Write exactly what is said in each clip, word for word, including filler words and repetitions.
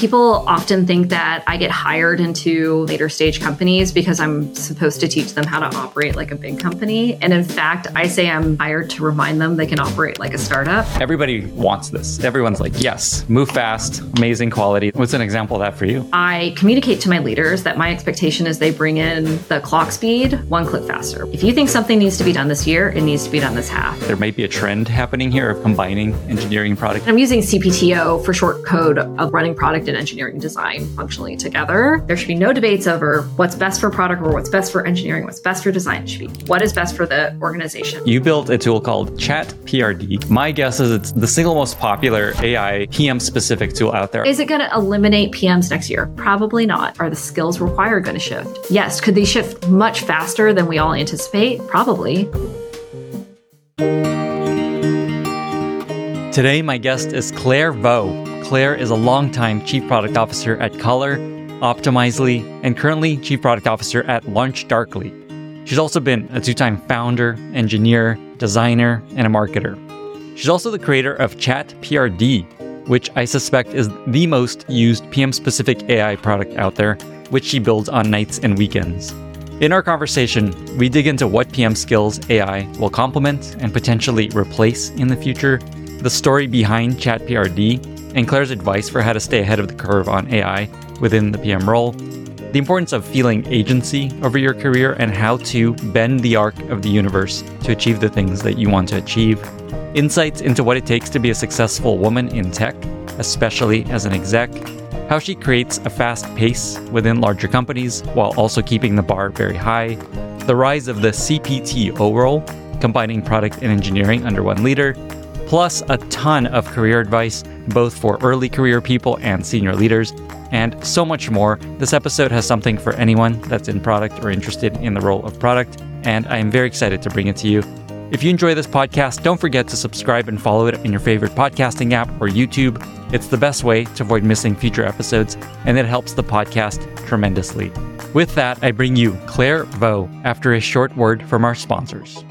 People often think that I get hired into later stage companies because I'm supposed to teach them how to operate like a big company. And in fact, I say I'm hired to remind them they can operate like a startup. Everybody wants this. Everyone's like, yes, move fast, amazing quality. What's an example of that for you? I communicate to my leaders that my expectation is they bring in the clock speed one click faster. If you think something needs to be done this year, it needs to be done this half. There might be a trend happening here of combining engineering and product. I'm using C P T O for short code of running product and engineering design functionally together. There should be no debates over what's best for product or what's best for engineering, what's best for design. It should be what is best for the organization. You built a tool called Chat P R D. My guess is it's the single most popular A I P M specific tool out there. Is it going to eliminate P Ms next year? Probably not. Are the skills required going to shift? Yes. Could they shift much faster than we all anticipate? Probably. Today, my guest is Claire Vo. Claire is a longtime Chief Product Officer at Color, Optimizely, and currently Chief Product Officer at LaunchDarkly. She's also been a two-time founder, engineer, designer, and a marketer. She's also the creator of Chat P R D, which I suspect is the most used P M-specific A I product out there, which she builds on nights and weekends. In our conversation, we dig into what P M skills A I will complement and potentially replace in the future, the story behind Chat P R D, and Claire's advice for how to stay ahead of the curve on A I within the P M role, the importance of feeling agency over your career and how to bend the arc of the universe to achieve the things that you want to achieve, insights into what it takes to be a successful woman in tech, especially as an exec, how she creates a fast pace within larger companies while also keeping the bar very high, the rise of the C P T O role, combining product and engineering under one leader, plus a ton of career advice, both for early career people and senior leaders, and so much more. This episode has something for anyone that's in product or interested in the role of product, and I am very excited to bring it to you. If you enjoy this podcast, don't forget to subscribe and follow it in your favorite podcasting app or YouTube. It's the best way to avoid missing future episodes, and it helps the podcast tremendously. With that, I bring you Claire Vo after a short word from our sponsors.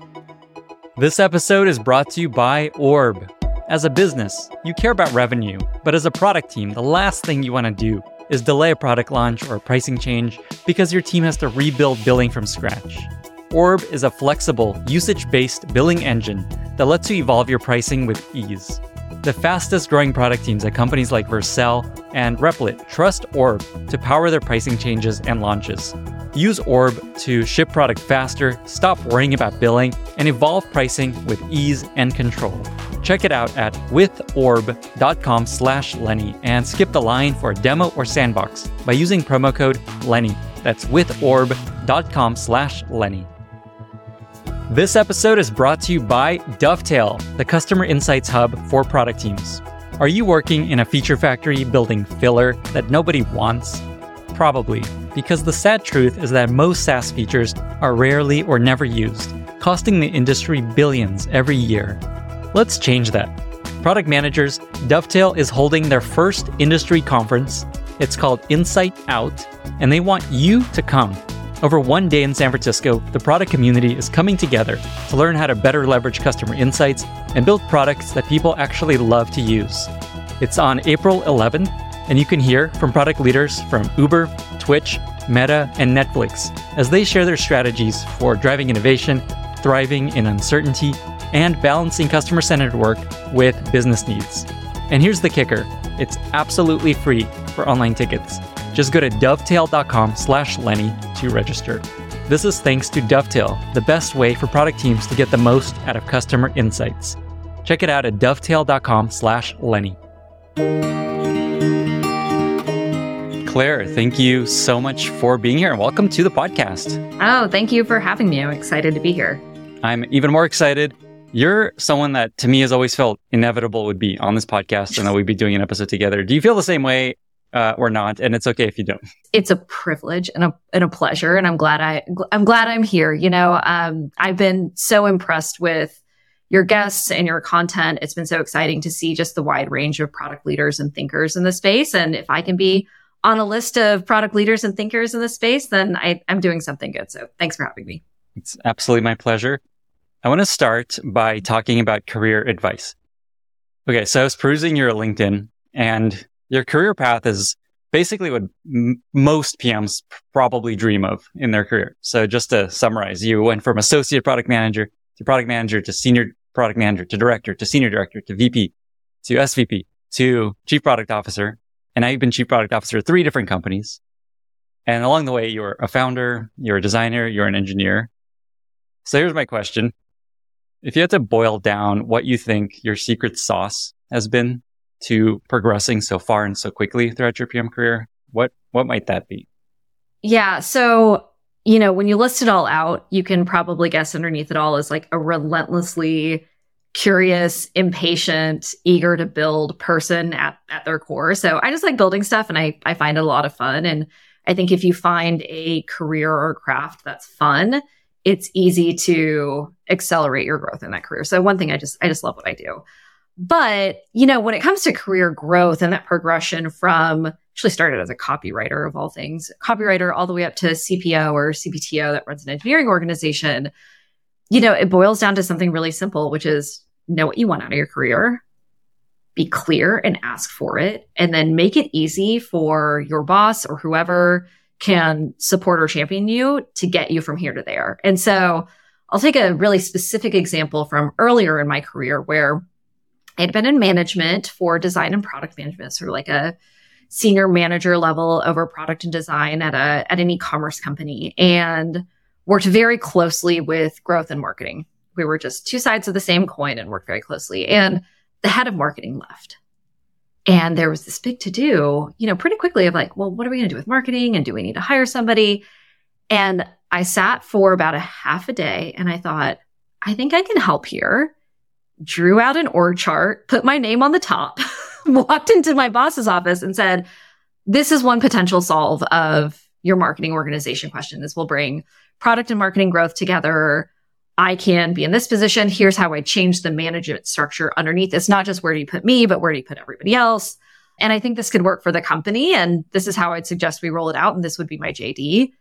This episode is brought to you by Orb. As a business, you care about revenue, but as a product team, the last thing you want to do is delay a product launch or a pricing change because your team has to rebuild billing from scratch. Orb is a flexible, usage-based billing engine that lets you evolve your pricing with ease. The fastest growing product teams at companies like Vercel and Replit trust Orb to power their pricing changes and launches. Use Orb to ship product faster, stop worrying about billing, and evolve pricing with ease and control. Check it out at withorb.com slash Lenny and skip the line for a demo or sandbox by using promo code Lenny. That's withorb.com slash Lenny. This episode is brought to you by Dovetail, the customer insights hub for product teams. Are you working in a feature factory building filler that nobody wants? Probably, because the sad truth is that most SaaS features are rarely or never used, costing the industry billions every year. Let's change that. Product managers, Dovetail is holding their first industry conference. It's called Insight Out, and they want you to come. Over one day in San Francisco, the product community is coming together to learn how to better leverage customer insights and build products that people actually love to use. It's on April eleventh, and you can hear from product leaders from Uber, Twitch, Meta, and Netflix as they share their strategies for driving innovation, thriving in uncertainty, and balancing customer-centered work with business needs. And here's the kicker. It's absolutely free for online tickets. Just go to dovetail.com slash Lenny to register. This is thanks to Dovetail, the best way for product teams to get the most out of customer insights. Check it out at dovetail.com slash Lenny. Claire, thank you so much for being here and welcome to the podcast. Oh, thank you for having me. I'm excited to be here. I'm even more excited. You're someone that to me has always felt inevitable would be on this podcast and that we'd be doing an episode together. Do you feel the same way? Uh, or not, and it's okay if you don't. It's a privilege and a and a pleasure, and I'm glad I I'm glad I'm here. You know, um, I've been so impressed with your guests and your content. It's been so exciting to see just the wide range of product leaders and thinkers in the space. And if I can be on a list of product leaders and thinkers in the space, then I, I'm doing something good. So thanks for having me. It's absolutely my pleasure. I want to start by talking about career advice. Okay, so I was perusing your LinkedIn, and your career path is basically what m- most P Ms probably dream of in their career. So just to summarize, you went from associate product manager to product manager to senior product manager to director to senior director to V P to S V P to chief product officer. And now you've been chief product officer at three different companies. And along the way, you're a founder, you're a designer, you're an engineer. So here's my question. If you had to boil down what you think your secret sauce has been to progressing so far and so quickly throughout your P M career, what what might that be? Yeah. So, you know, when you list it all out, you can probably guess underneath it all is like a relentlessly curious, impatient, eager to build person at, at their core. So I just like building stuff and I, I find it a lot of fun. And I think if you find a career or craft that's fun, it's easy to accelerate your growth in that career. So one thing I just, I just love what I do. But, you know, when it comes to career growth and that progression from actually started as a copywriter of all things, copywriter all the way up to C P O or C P T O that runs an engineering organization, you know, it boils down to something really simple, which is know what you want out of your career, be clear and ask for it, and then make it easy for your boss or whoever can support or champion you to get you from here to there. And so I'll take a really specific example from earlier in my career where I had been in management for design and product management, sort of like a senior manager level over product and design at a at an e-commerce company, and worked very closely with growth and marketing. We were just two sides of the same coin and worked very closely. And the head of marketing left. And there was this big to-do, you know, pretty quickly of like, well, what are we going to do with marketing? And do we need to hire somebody? And I sat for about a half a day and I thought, I think I can help here. Drew out an org chart, put my name on the top, walked into my boss's office and said, this is one potential solve of your marketing organization question. This will bring product and marketing growth together. I can be in this position. Here's how I change the management structure underneath. It's not just where do you put me, but where do you put everybody else? And I think this could work for the company. And this is how I'd suggest we roll it out. And this would be my J D.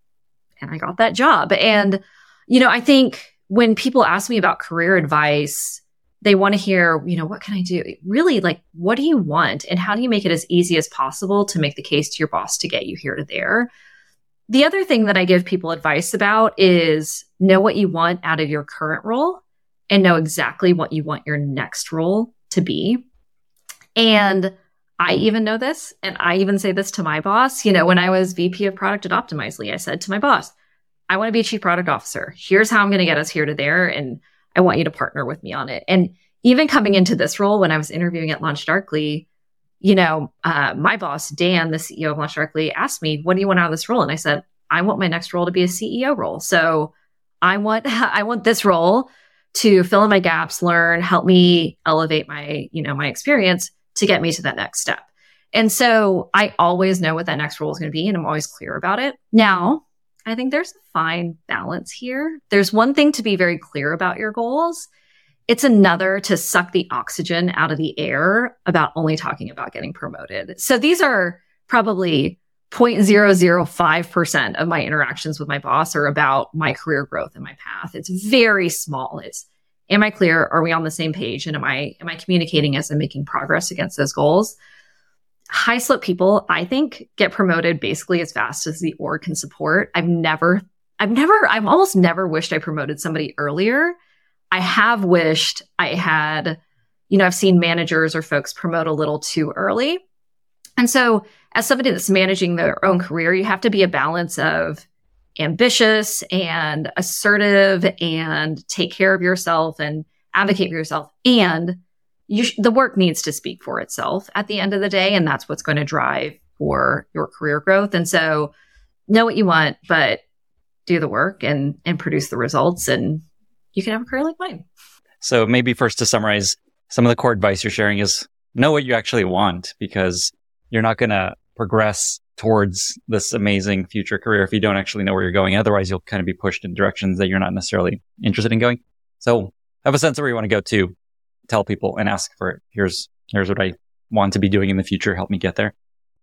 And I got that job. And, you know, I think when people ask me about career advice, they want to hear, you know, what can I do? Really, like, what do you want? And how do you make it as easy as possible to make the case to your boss to get you here to there? The other thing that I give people advice about is know what you want out of your current role and know exactly what you want your next role to be. And I even know this, and I even say this to my boss. You know, when I was V P of product at Optimizely, I said to my boss, I want to be a chief product officer. Here's how I'm going to get us here to there. And I want you to partner with me on it. And even coming into this role, when I was interviewing at LaunchDarkly, you know, uh, my boss, Dan, the C E O of LaunchDarkly, asked me, what do you want out of this role? And I said, I want my next role to be a C E O role. So I want, I want this role to fill in my gaps, learn, help me elevate my, you know, my experience to get me to that next step. And so I always know what that next role is going to be, and I'm always clear about it. Now, I think there's a fine balance here. There's one thing to be very clear about your goals. It's another to suck the oxygen out of the air about only talking about getting promoted. So these are probably zero point zero zero five percent of my interactions with my boss are about my career growth and my path. It's very small. It's, am I clear? Are we on the same page? And am I, am I communicating as I'm making progress against those goals? High slope people, I think, get promoted basically as fast as the org can support. I've never, I've never, I've almost never wished I promoted somebody earlier. I have wished I had, you know, I've seen managers or folks promote a little too early. And so as somebody that's managing their own career, you have to be a balance of ambitious and assertive and take care of yourself and advocate for yourself. And you sh- the work needs to speak for itself at the end of the day. And that's what's going to drive for your career growth. And so know what you want, but do the work and, and produce the results, and you can have a career like mine. So maybe first to summarize, some of the core advice you're sharing is know what you actually want, because you're not going to progress towards this amazing future career if you don't actually know where you're going. Otherwise, you'll kind of be pushed in directions that you're not necessarily interested in going. So have a sense of where you want to go to. Tell people and ask for it. Here's, here's what I want to be doing in the future. Help me get there.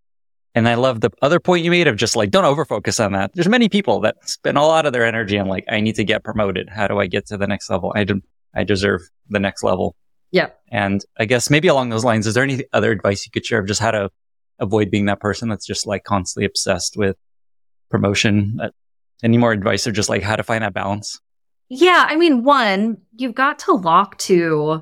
And I love the other point you made of just like, don't overfocus on that. There's many people that spend a lot of their energy on like, I need to get promoted. How do I get to the next level? I, do, I deserve the next level. Yep. And I guess maybe along those lines, is there any other advice you could share of just how to avoid being that person that's just like constantly obsessed with promotion? Uh, any more advice of just like how to find that balance? Yeah. I mean, one, you've got to lock to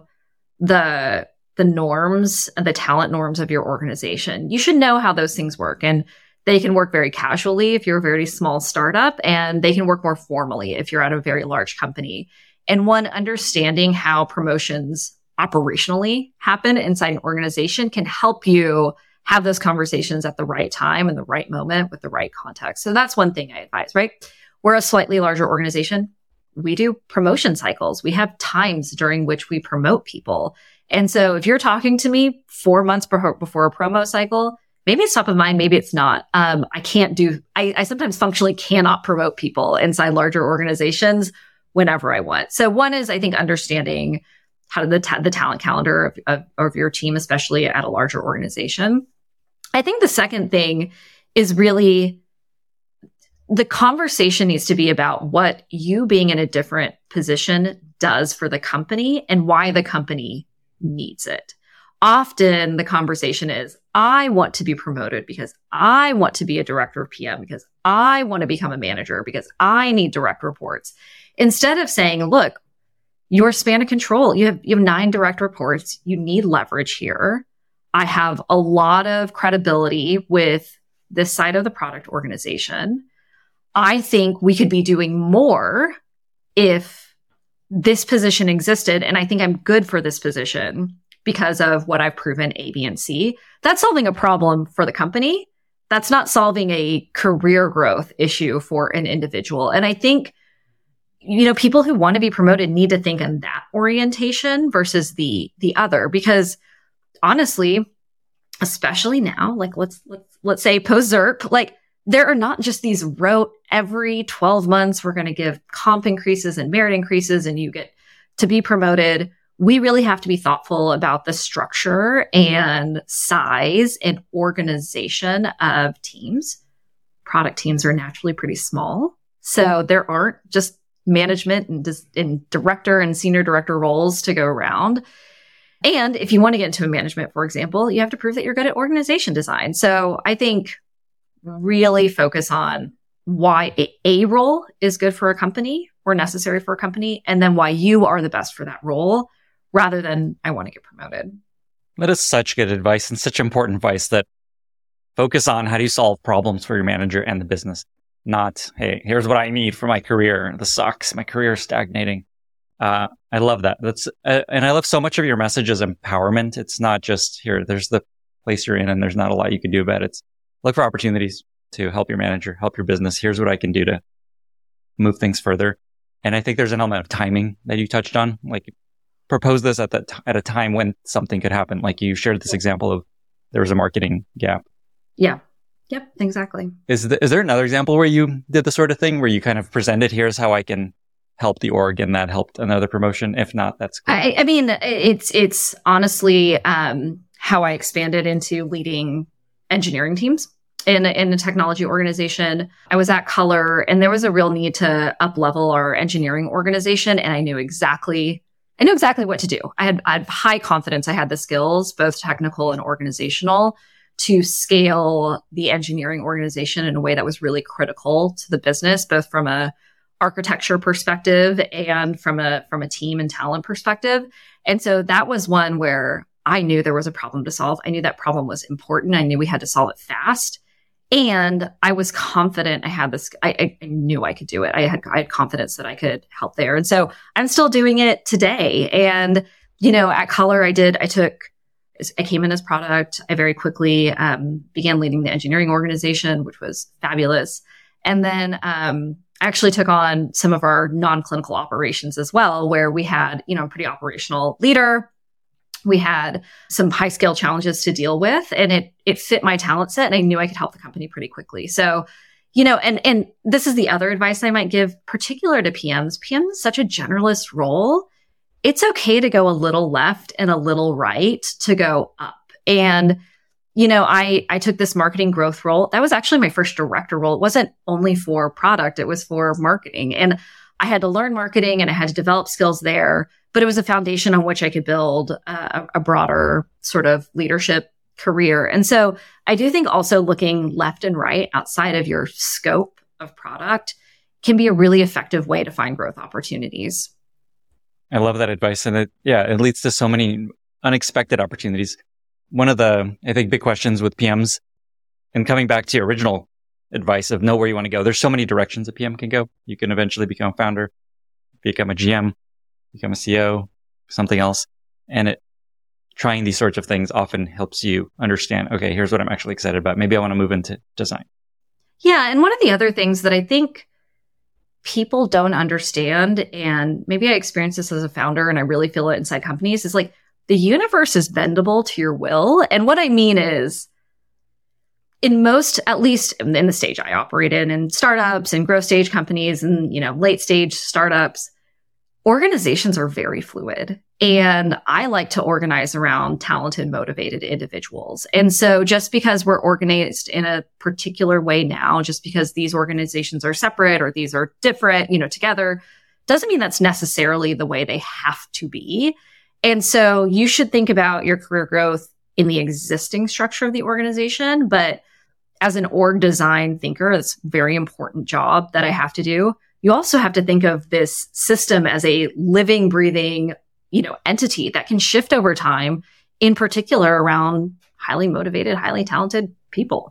the the norms and the talent norms of your organization. You should know how those things work, and they can work very casually if you're a very small startup, and they can work more formally if you're at a very large company. And one, understanding how promotions operationally happen inside an organization can help you have those conversations at the right time and the right moment with the right context. So that's one thing I advise, right? We're a slightly larger organization. We do promotion cycles. We have times during which we promote people. And so if you're talking to me four months before a promo cycle, maybe it's top of mind, maybe it's not. Um, I can't do, I, I sometimes functionally cannot promote people inside larger organizations whenever I want. So one is, I think, understanding how the, ta- the talent calendar of, of, of your team, especially at a larger organization. I think the second thing is really the conversation needs to be about what you being in a different position does for the company and why the company needs it. Often the conversation is, I want to be promoted because I want to be a director of P M, because I want to become a manager, because I need direct reports. Instead of saying, look, your span of control, you have, you have nine direct reports. You need leverage here. I have a lot of credibility with this side of the product organization. I think we could be doing more if this position existed. And I think I'm good for this position because of what I've proven A, B, and C. That's solving a problem for the company. That's not solving a career growth issue for an individual. And I think, you know, people who want to be promoted need to think in that orientation versus the, the other, because honestly, especially now, like let's, let's, let's say post-ZIRP, like there are not just these rote every twelve months, we're going to give comp increases and merit increases and you get to be promoted. We really have to be thoughtful about the structure and size and organization of teams. Product teams are naturally pretty small. So there aren't just management and, dis- and director and senior director roles to go around. And if you want to get into a management, for example, you have to prove that you're good at organization design. So I think really focus on why a, a role is good for a company or necessary for a company, and then why you are the best for that role, rather than I want to get promoted. That is such good advice and such important advice, that focus on how do you solve problems for your manager and the business, not, hey, here's what I need for my career. This sucks. My career is stagnating. Uh, I love that. That's uh, and I love so much of your message as empowerment. It's not just here, there's the place you're in and there's not a lot you can do about it. It's look for opportunities to help your manager, help your business. Here's what I can do to move things further. And I think there's an element of timing that you touched on. Like, propose this at that t- at a time when something could happen. Like you shared this example of there was a marketing gap. Yeah. Yep. Exactly. Is the, is there another example where you did the sort of thing where you kind of presented, here's how I can help the org, and that helped another promotion? If not, that's good. I, I mean, it's it's honestly um, how I expanded into leading engineering teams in in a technology organization. I was at Color, and there was a real need to up level our engineering organization, and I knew exactly. I knew exactly what to do. I had, I had high confidence. I had the skills, both technical and organizational, to scale the engineering organization in a way that was really critical to the business, both from a architecture perspective and from a, from a team and talent perspective. And so that was one where I knew there was a problem to solve. I knew that problem was important. I knew we had to solve it fast. And I was confident I had this, I, I knew I could do it. I had, I had confidence that I could help there. And so I'm still doing it today. And, you know, at Color, I did, I took, I came in as product. I very quickly um, began leading the engineering organization, which was fabulous. And then um, I actually took on some of our non-clinical operations as well, where we had, you know, a pretty operational leader. We had some high scale challenges to deal with, and it it fit my talent set, and I knew I could help the company pretty quickly. So, you know, and and this is the other advice I might give, particular to P Ms. P M is such a generalist role. It's okay to go a little left and a little right to go up. And, you know, I I took this marketing growth role. That was actually my first director role. It wasn't only for product, it was for marketing. And I had to learn marketing and I had to develop skills there. but it was a foundation on which I could build a, a broader sort of leadership career. And so I do think also looking left and right outside of your scope of product can be a really effective way to find growth opportunities. I love that advice. And it, yeah, it leads to so many unexpected opportunities. One of the, I think, big questions with P Ms, and coming back to your original advice of know where you want to go, there's so many directions a P M can go. You can eventually become a founder, become a G M, become a C E O, something else. And it, trying these sorts of things often helps you understand, okay, here's what I'm actually excited about. Maybe I want to move into design. Yeah. And one of the other things that I think people don't understand, and maybe I experienced this as a founder and I really feel it inside companies, is like the universe is bendable to your will. And what I mean is, in most, at least in the stage I operate in, in startups and growth stage companies and, you know, late stage startups, organizations are very fluid. And I like to organize around talented, motivated individuals. And so just because we're organized in a particular way now, just because these organizations are separate or these are different, you know, together, doesn't mean that's necessarily the way they have to be. And so you should think about your career growth in the existing structure of the organization. But as an org design thinker, it's a very important job that I have to do. You also have to think of this system as a living, breathing, you know, entity that can shift over time, in particular around highly motivated, highly talented people.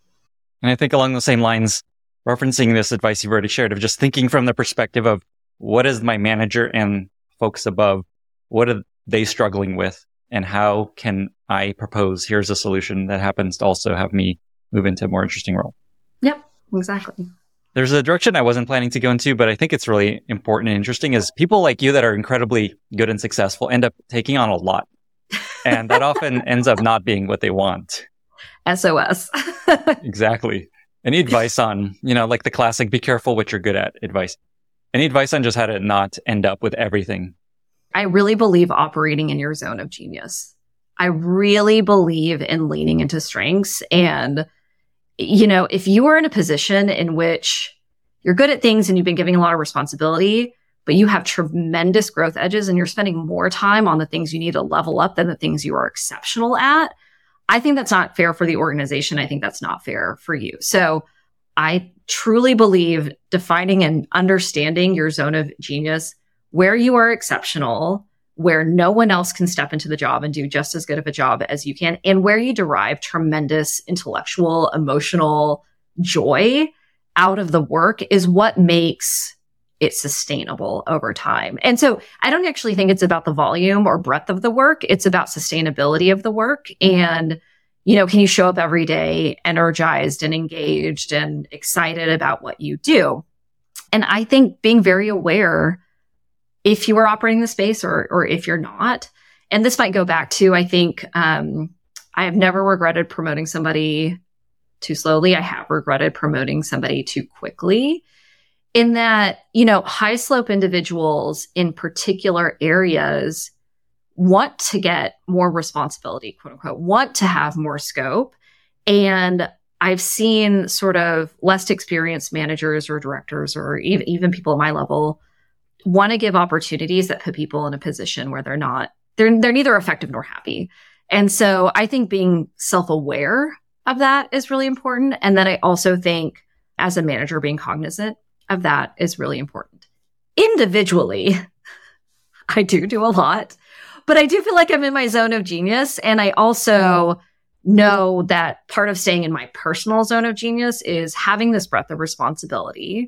And I think along the same lines, referencing this advice you've already shared of just thinking from the perspective of what is my manager and folks above, what are they struggling with, and how can I propose, here's a solution that happens to also have me move into a more interesting role. Yep, exactly. There's a direction I wasn't planning to go into, but I think it's really important and interesting is people like you that are incredibly good and successful end up taking on a lot. And that often ends up not being what they want. S O S. Exactly. Any advice on, you know, like the classic, be careful what you're good at advice. Any advice on just how to not end up with everything? I really believe operating in your zone of genius. I really believe in leaning into strengths. And, you know, if you are in a position in which you're good at things and you've been giving a lot of responsibility, but you have tremendous growth edges and you're spending more time on the things you need to level up than the things you are exceptional at, I think that's not fair for the organization. I think that's not fair for you. So I truly believe defining and understanding your zone of genius, where you are exceptional, where no one else can step into the job and do just as good of a job as you can, and where you derive tremendous intellectual, emotional joy out of the work is what makes it sustainable over time. And so I don't actually think it's about the volume or breadth of the work. It's about sustainability of the work. And, you know, can you show up every day energized and engaged and excited about what you do? And I think being very aware if you are operating the space or or if you're not. And this might go back to, I think, um, I have never regretted promoting somebody too slowly. I have regretted promoting somebody too quickly, in that, you know, high slope individuals in particular areas want to get more responsibility, quote unquote, want to have more scope. And I've seen sort of less experienced managers or directors or even, even people at my level want to give opportunities that put people in a position where they're not, they're, they're neither effective nor happy. And so I think being self-aware of that is really important. And then I also think as a manager, being cognizant of that is really important. Individually, I do do a lot, but I do feel like I'm in my zone of genius. And I also know that part of staying in my personal zone of genius is having this breadth of responsibility,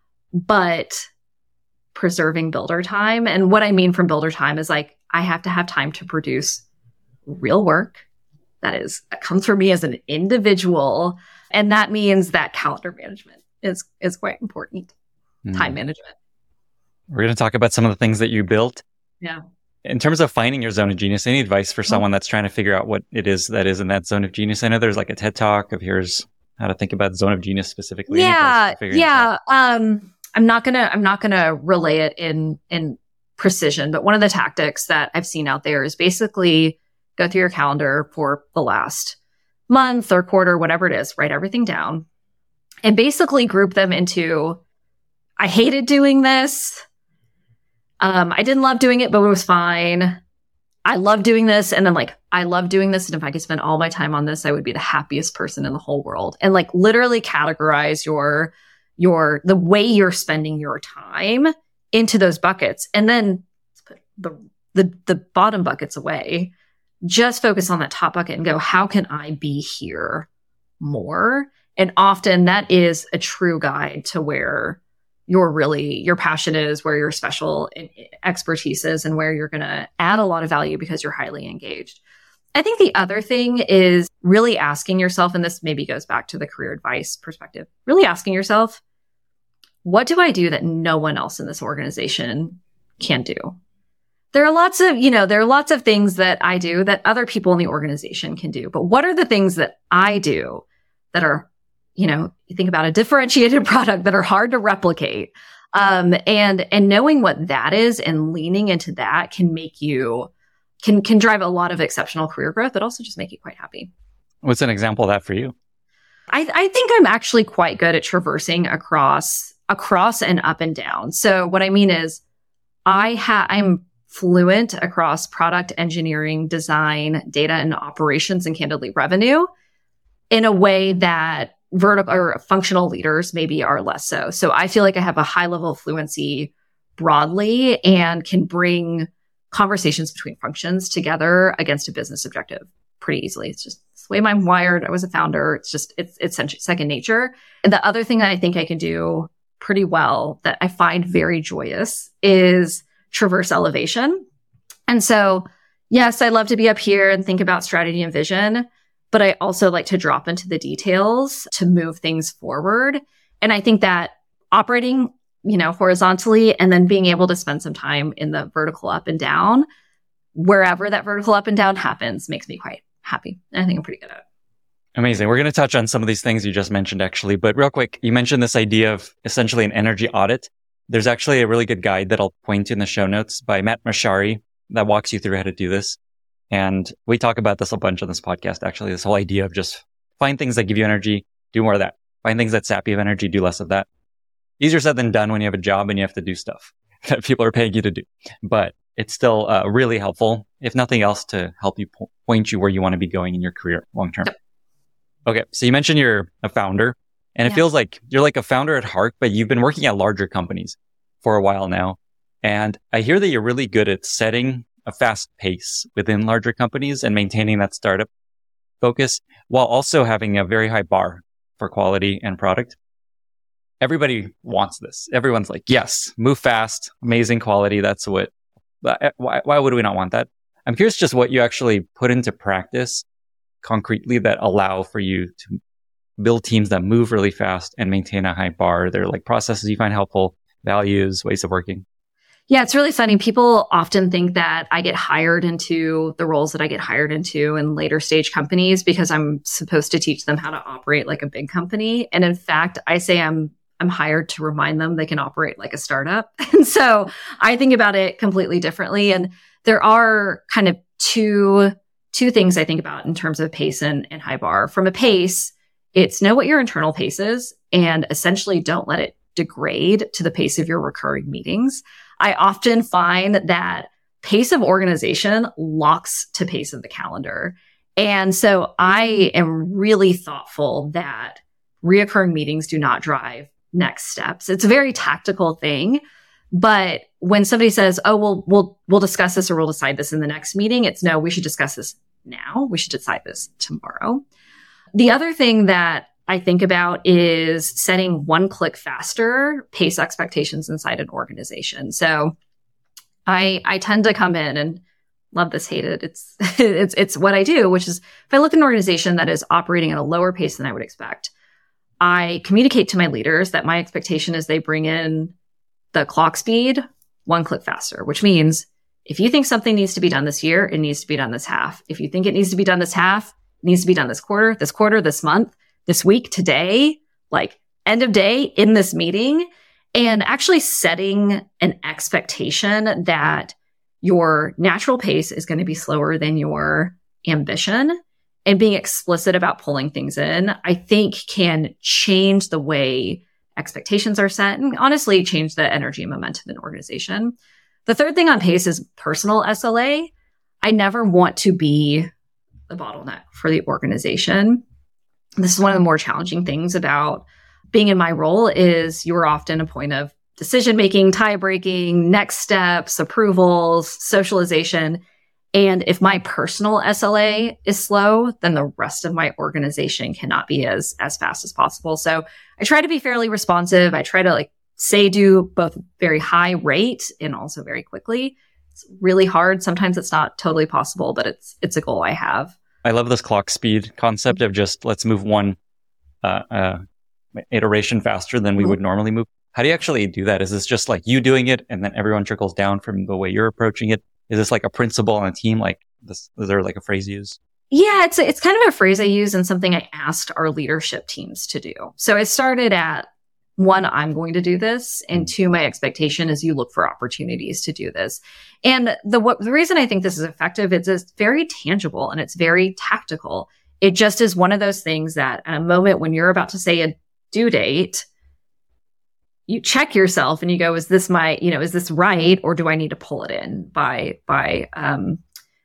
but preserving builder time. And what I mean from builder time is like, I have to have time to produce real work that is, that comes from me as an individual. And that means that calendar management is, is quite important. Mm. Time management. We're going to talk about some of the things that you built. Yeah. In terms of finding your zone of genius, any advice for someone that's trying to figure out what it is that is in that zone of genius? I know there's like a TED Talk of here's how to think about zone of genius specifically. Yeah. Yeah. Um, I'm not gonna, I'm not gonna relay it in, in precision, but one of the tactics that I've seen out there is basically go through your calendar for the last month or quarter, whatever it is, write everything down and basically group them into, I hated doing this. Um, I didn't love doing it, but it was fine. I love doing this. And then like, I love doing this. And if I could spend all my time on this, I would be the happiest person in the whole world. And like literally categorize your, your, the way you're spending your time into those buckets. And then put the, the, the bottom buckets away. Just focus on that top bucket and go, how can I be here more? And often that is a true guide to where your really, your passion is, where your special expertise is, and where you're going to add a lot of value because you're highly engaged. I think the other thing is really asking yourself, and this maybe goes back to the career advice perspective, really asking yourself, what do I do that no one else in this organization can do? There are lots of, you know, there are lots of things that I do that other people in the organization can do. But what are the things that I do that are, you know, you think about a differentiated product that are hard to replicate. Um, and, and knowing what that is and leaning into that can make you, can, can drive a lot of exceptional career growth, but also just make you quite happy. What's an example of that for you? I, I think I'm actually quite good at traversing across, across and up and down. So what I mean is I have, I'm fluent across product engineering, design, data and operations, and candidly revenue in a way that vertical or functional leaders maybe are less so. So I feel like I have a high level of fluency broadly and can bring conversations between functions together against a business objective pretty easily. It's just it's the way I'm wired. I was a founder. It's just, it's, it's second nature. And the other thing that I think I can do pretty well that I find very joyous is traverse elevation. And so, yes, I love to be up here and think about strategy and vision, but I also like to drop into the details to move things forward. And I think that operating, you know, horizontally and then being able to spend some time in the vertical up and down, wherever that vertical up and down happens, makes me quite happy. And I think I'm pretty good at it. Amazing. We're going to touch on some of these things you just mentioned, actually. But real quick, you mentioned this idea of essentially an energy audit. There's actually a really good guide that I'll point to in the show notes by Matt Mashari that walks you through how to do this. And we talk about this a bunch on this podcast, actually, this whole idea of just find things that give you energy, do more of that. Find things that sap you of energy, do less of that. Easier said than done when you have a job and you have to do stuff that people are paying you to do. But it's still uh, really helpful, if nothing else, to help you po- point you where you want to be going in your career long term. Okay, so you mentioned you're a founder, and it yeah. feels like you're like a founder at heart, but you've been working at larger companies for a while now. And I hear that you're really good at setting a fast pace within larger companies and maintaining that startup focus while also having a very high bar for quality and product. Everybody wants this. Everyone's like, yes, move fast, amazing quality. That's what, why, why would we not want that? I'm curious just what you actually put into practice concretely that allow for you to build teams that move really fast and maintain a high bar. They're like processes you find helpful, values, ways of working. Yeah, it's really funny. People often think that I get hired into the roles that I get hired into in later stage companies because I'm supposed to teach them how to operate like a big company. And in fact, I say I'm I'm hired to remind them they can operate like a startup. And so I think about it completely differently. And there are kind of two two things I think about in terms of pace and, and high bar. From a pace, it's know what your internal pace is and essentially don't let it degrade to the pace of your recurring meetings. I often find that pace of organization locks to pace of the calendar. And so I am really thoughtful that reoccurring meetings do not drive next steps. It's a very tactical thing. But when somebody says, oh, well, we'll, we'll discuss this or we'll decide this in the next meeting, it's no, we should discuss this now. We should decide this tomorrow. The other thing that I think about is setting one click faster pace expectations inside an organization. So I, I tend to come in and love this, hate it. It's, it's, it's what I do, which is if I look at an organization that is operating at a lower pace than I would expect, I communicate to my leaders that my expectation is they bring in the clock speed one click faster, which means if you think something needs to be done this year, it needs to be done this half. If you think it needs to be done this half, it needs to be done this quarter, this quarter, this month, this week, today, like end of day in this meeting, and actually setting an expectation that your natural pace is going to be slower than your ambition and being explicit about pulling things in, I think can change the way expectations are set and honestly change the energy and momentum in an organization. The third thing on pace is personal S L A. I never want to be the bottleneck for the organization. This is one of the more challenging things about being in my role is you're often a point of decision-making, tie-breaking, next steps, approvals, socialization. And if my personal S L A is slow, then the rest of my organization cannot be as, as fast as possible. So I try to be fairly responsive. I try to like say do both very high rate and also very quickly. It's really hard. Sometimes it's not totally possible, but it's it's a goal I have. I love this clock speed concept of just let's move one uh, uh, iteration faster than we mm-hmm. would normally move. How do you actually do that? Is this just like you doing it and then everyone trickles down from the way you're approaching it? Is this like a principle on a team? Like this, is there like a phrase you use? Yeah, it's a, it's kind of a phrase I use and something I asked our leadership teams to do. So it started at one, I'm going to do this. And two, my expectation is you look for opportunities to do this. And the what, the reason I think this is effective is it's very tangible and it's very tactical. It just is one of those things that at a moment when you're about to say a due date, you check yourself and you go, is this my, you know, is this right? Or do I need to pull it in by, by, um,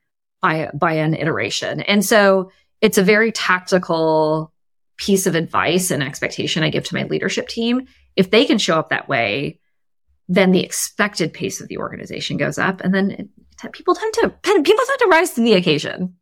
by, by an iteration? And so it's a very tactical piece of advice and expectation I give to my leadership team. If they can show up that way, then the expected pace of the organization goes up. And then it, people tend to, people tend to rise to the occasion.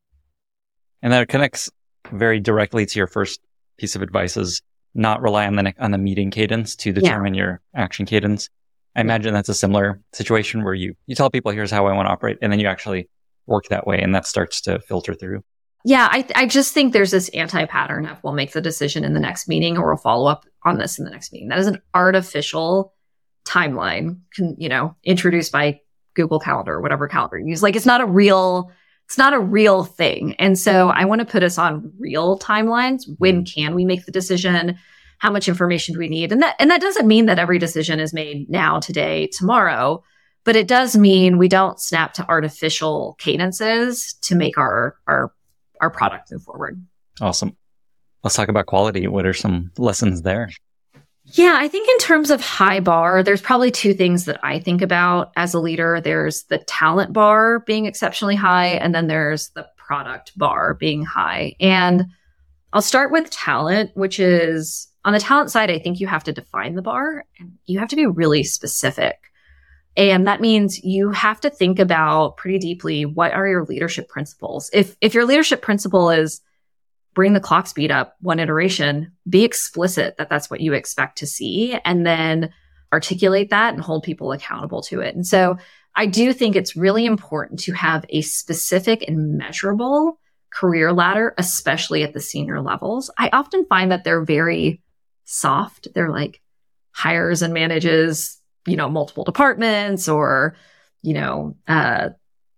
And that connects very directly to your first piece of advice is not rely on the on the meeting cadence to determine yeah. your action cadence. I imagine that's a similar situation where you, you tell people, here's how I want to operate. And then you actually work that way. And that starts to filter through. Yeah, I, I just think there's this anti-pattern of we'll make the decision in the next meeting or we'll follow up on this in the next meeting. That is an artificial timeline, can, you know, introduced by Google Calendar or whatever calendar you use. Like it's not a real, it's not a real thing. And so I want to put us on real timelines. When can we make the decision? How much information do we need? And that, and that doesn't mean that every decision is made now, today, tomorrow, but it does mean we don't snap to artificial cadences to make our, our, our product move forward. Awesome. Let's talk about quality. What are some lessons there? Yeah, I think in terms of high bar, there's probably two things that I think about as a leader. There's the talent bar being exceptionally high, and then there's the product bar being high. And I'll start with talent, which is on the talent side, I think you have to define the bar and you have to be really specific. And that means you have to think about pretty deeply, what are your leadership principles? If if your leadership principle is bring the clock speed up one iteration, be explicit that that's what you expect to see, and then articulate that and hold people accountable to it. And so I do think it's really important to have a specific and measurable career ladder, especially at the senior levels. I often find that they're very soft. They're like hires and manages, you know, multiple departments or, you know, uh,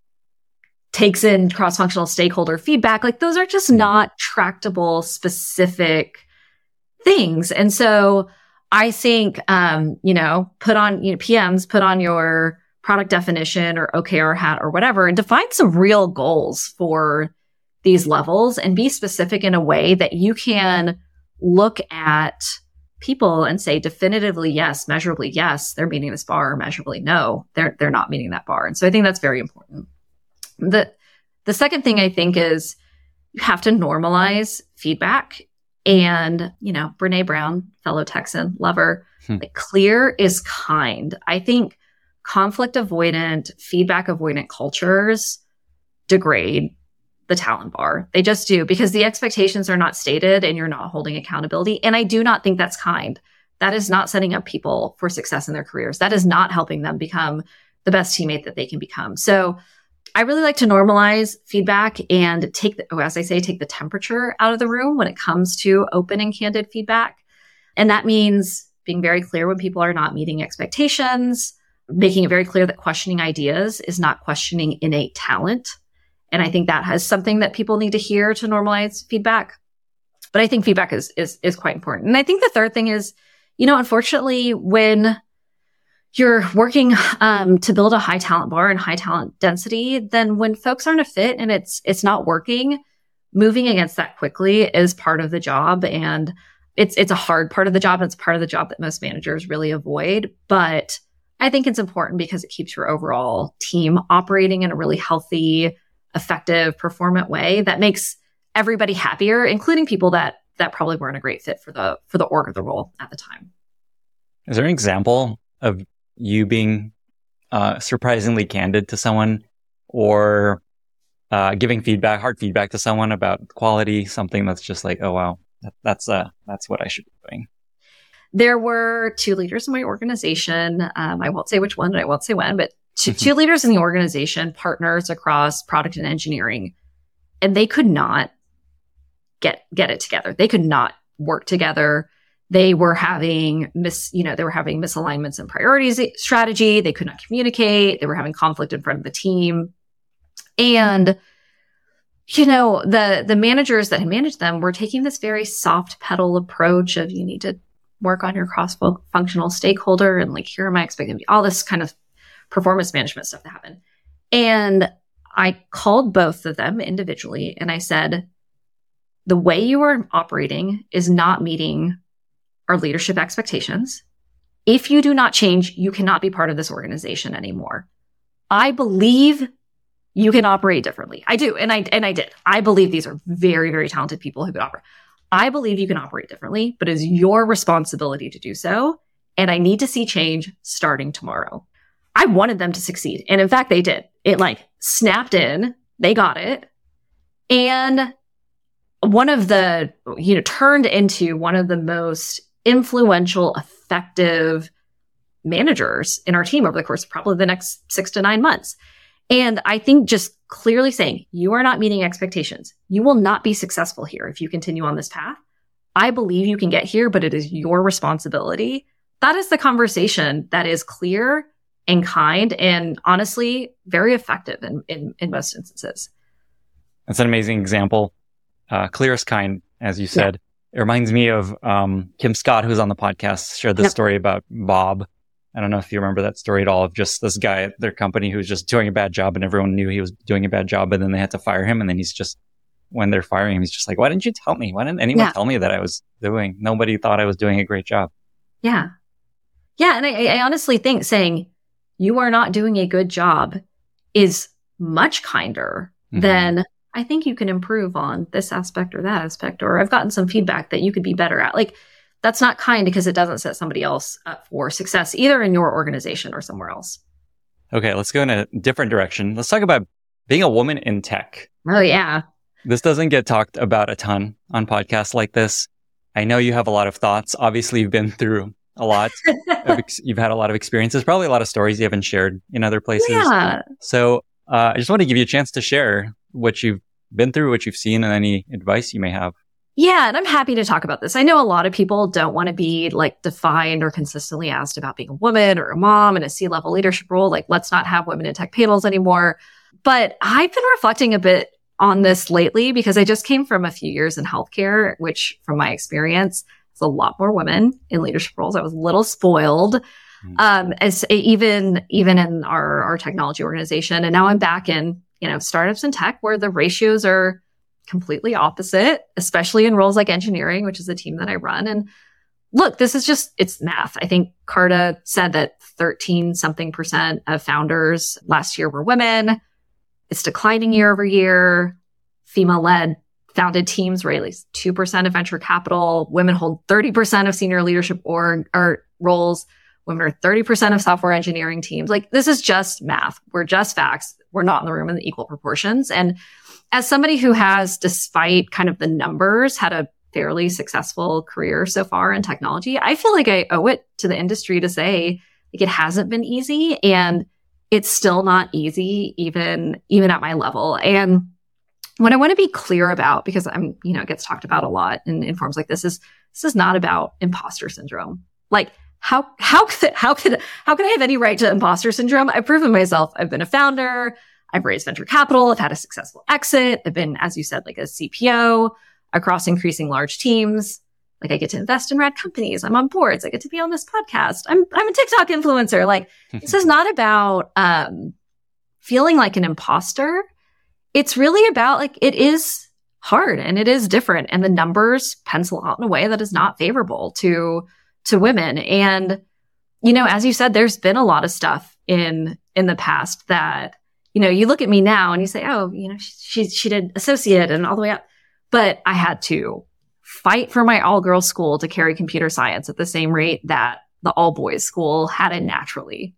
takes in cross-functional stakeholder feedback. Like those are just not tractable, specific things. And so I think, um, you know, put on, you know, P Ms, put on your product definition or O K R hat or whatever, and define some real goals for these levels and be specific in a way that you can look at people and say definitively yes, measurably yes, they're meeting this bar, or measurably no, they're they're not meeting that bar. And so I think that's very important. The the second thing I think is you have to normalize feedback. And, you know, Brene Brown, fellow Texan, lover, hmm. like clear is kind. I think conflict avoidant, feedback avoidant cultures degrade the talent bar. They just do, because the expectations are not stated and you're not holding accountability. And I do not think that's kind. That is not setting up people for success in their careers. That is not helping them become the best teammate that they can become. So I really like to normalize feedback and take, the, as I say, take the temperature out of the room when it comes to open and candid feedback. And that means being very clear when people are not meeting expectations, making it very clear that questioning ideas is not questioning innate talent. And I think that has something that people need to hear to normalize feedback. But I think feedback is, is, is quite important. And I think the third thing is, you know, unfortunately, when you're working um, to build a high talent bar and high talent density, then when folks aren't a fit and it's it's not working, moving against that quickly is part of the job. And it's it's a hard part of the job. And it's part of the job that most managers really avoid. But I think it's important because it keeps your overall team operating in a really healthy, effective, performant way that makes everybody happier, including people that that probably weren't a great fit for the for the org or the role at the time. Is there an example of you being uh, surprisingly candid to someone, or uh, giving feedback, hard feedback to someone about quality, something that's just like, oh wow, that, that's uh that's what I should be doing? There were two leaders in my organization. Um, I won't say which one, and I won't say when, but two, two leaders in the organization, partners across product and engineering, and they could not get get it together. They could not work together. They were having mis, you know, they were having misalignments in priorities strategy. They could not communicate. They were having conflict in front of the team. And, you know, the, the managers that had managed them were taking this very soft pedal approach of, you need to work on your cross-functional stakeholder, and like, here am I expecting all this kind of performance management stuff to happen. And I called both of them individually and I said, the way you are operating is not meeting our leadership expectations. If you do not change, you cannot be part of this organization anymore. I believe you can operate differently. I do. And I, and I did. I believe these are very, very talented people who could operate. I believe you can operate differently, but it's your responsibility to do so. And I need to see change starting tomorrow. I wanted them to succeed. And in fact, they did. It like snapped in. They got it. And one of the, you know, turned into one of the most influential, effective managers in our team over the course of probably the next six to nine months. And I think just clearly saying, you are not meeting expectations. You will not be successful here if you continue on this path. I believe you can get here, but it is your responsibility. That is the conversation that is clear and kind and honestly very effective in, in, in most instances. That's an amazing example. Uh, clear as kind, as you said. Yeah. It reminds me of um, Kim Scott, who's on the podcast, shared this yep. story about Bob. I don't know if you remember that story at all, of just this guy at their company who was just doing a bad job and everyone knew he was doing a bad job, and then they had to fire him. And then he's just, when they're firing him, he's just like, why didn't you tell me? Why didn't anyone yeah. tell me that I was doing? Nobody thought I was doing a great job. Yeah. Yeah. And I, I honestly think saying you are not doing a good job is much kinder mm-hmm. than I think you can improve on this aspect or that aspect, or I've gotten some feedback that you could be better at. Like, that's not kind because it doesn't set somebody else up for success, either in your organization or somewhere else. Okay, let's go in a different direction. Let's talk about being a woman in tech. Oh, yeah. This doesn't get talked about a ton on podcasts like this. I know you have a lot of thoughts. Obviously, you've been through a lot. ex- you've had a lot of experiences, probably a lot of stories you haven't shared in other places. Yeah. So uh, I just want to give you a chance to share what you've been through, what you've seen, and any advice you may have. Yeah, and I'm happy to talk about this. I know a lot of people don't want to be like defined or consistently asked about being a woman or a mom in a C-level leadership role. Like, let's not have women in tech panels anymore. But I've been reflecting a bit on this lately because I just came from a few years in healthcare, which from my experience, is a lot more women in leadership roles. I was a little spoiled. Mm. Um, as even, even in our, our technology organization. And now I'm back in, you know, startups and tech where the ratios are completely opposite, especially in roles like engineering, which is the team that I run. And look, this is just, it's math. I think Carta said that thirteen something percent of founders last year were women. It's declining year over year. Female-led founded teams were at least two percent of venture capital. Women hold thirty percent of senior leadership or, or roles. Women are thirty percent of software engineering teams. Like, this is just math. We're just facts. We're not in the room in the equal proportions. And as somebody who has, despite kind of the numbers, had a fairly successful career so far in technology, I feel like I owe it to the industry to say, like, it hasn't been easy and it's still not easy, even, even at my level. And what I want to be clear about, because I'm, you know, it gets talked about a lot in, in forums like this, is this is not about imposter syndrome. Like, how, how could, how could, how could I have any right to imposter syndrome? I've proven myself. I've been a founder. I've raised venture capital. I've had a successful exit. I've been, as you said, like a C P O across increasing large teams. Like, I get to invest in rad companies. I'm on boards. I get to be on this podcast. I'm, I'm a TikTok influencer. Like, this is not about, um, feeling like an imposter. It's really about, like, it is hard and it is different. And the numbers pencil out in a way that is not favorable to, to women. And you know, as you said, there's been a lot of stuff in, in the past that, you know, you look at me now and you say, oh, you know, she, she, she did associate and all the way up. But I had to fight for my all girls school to carry computer science at the same rate that the all boys school had it naturally.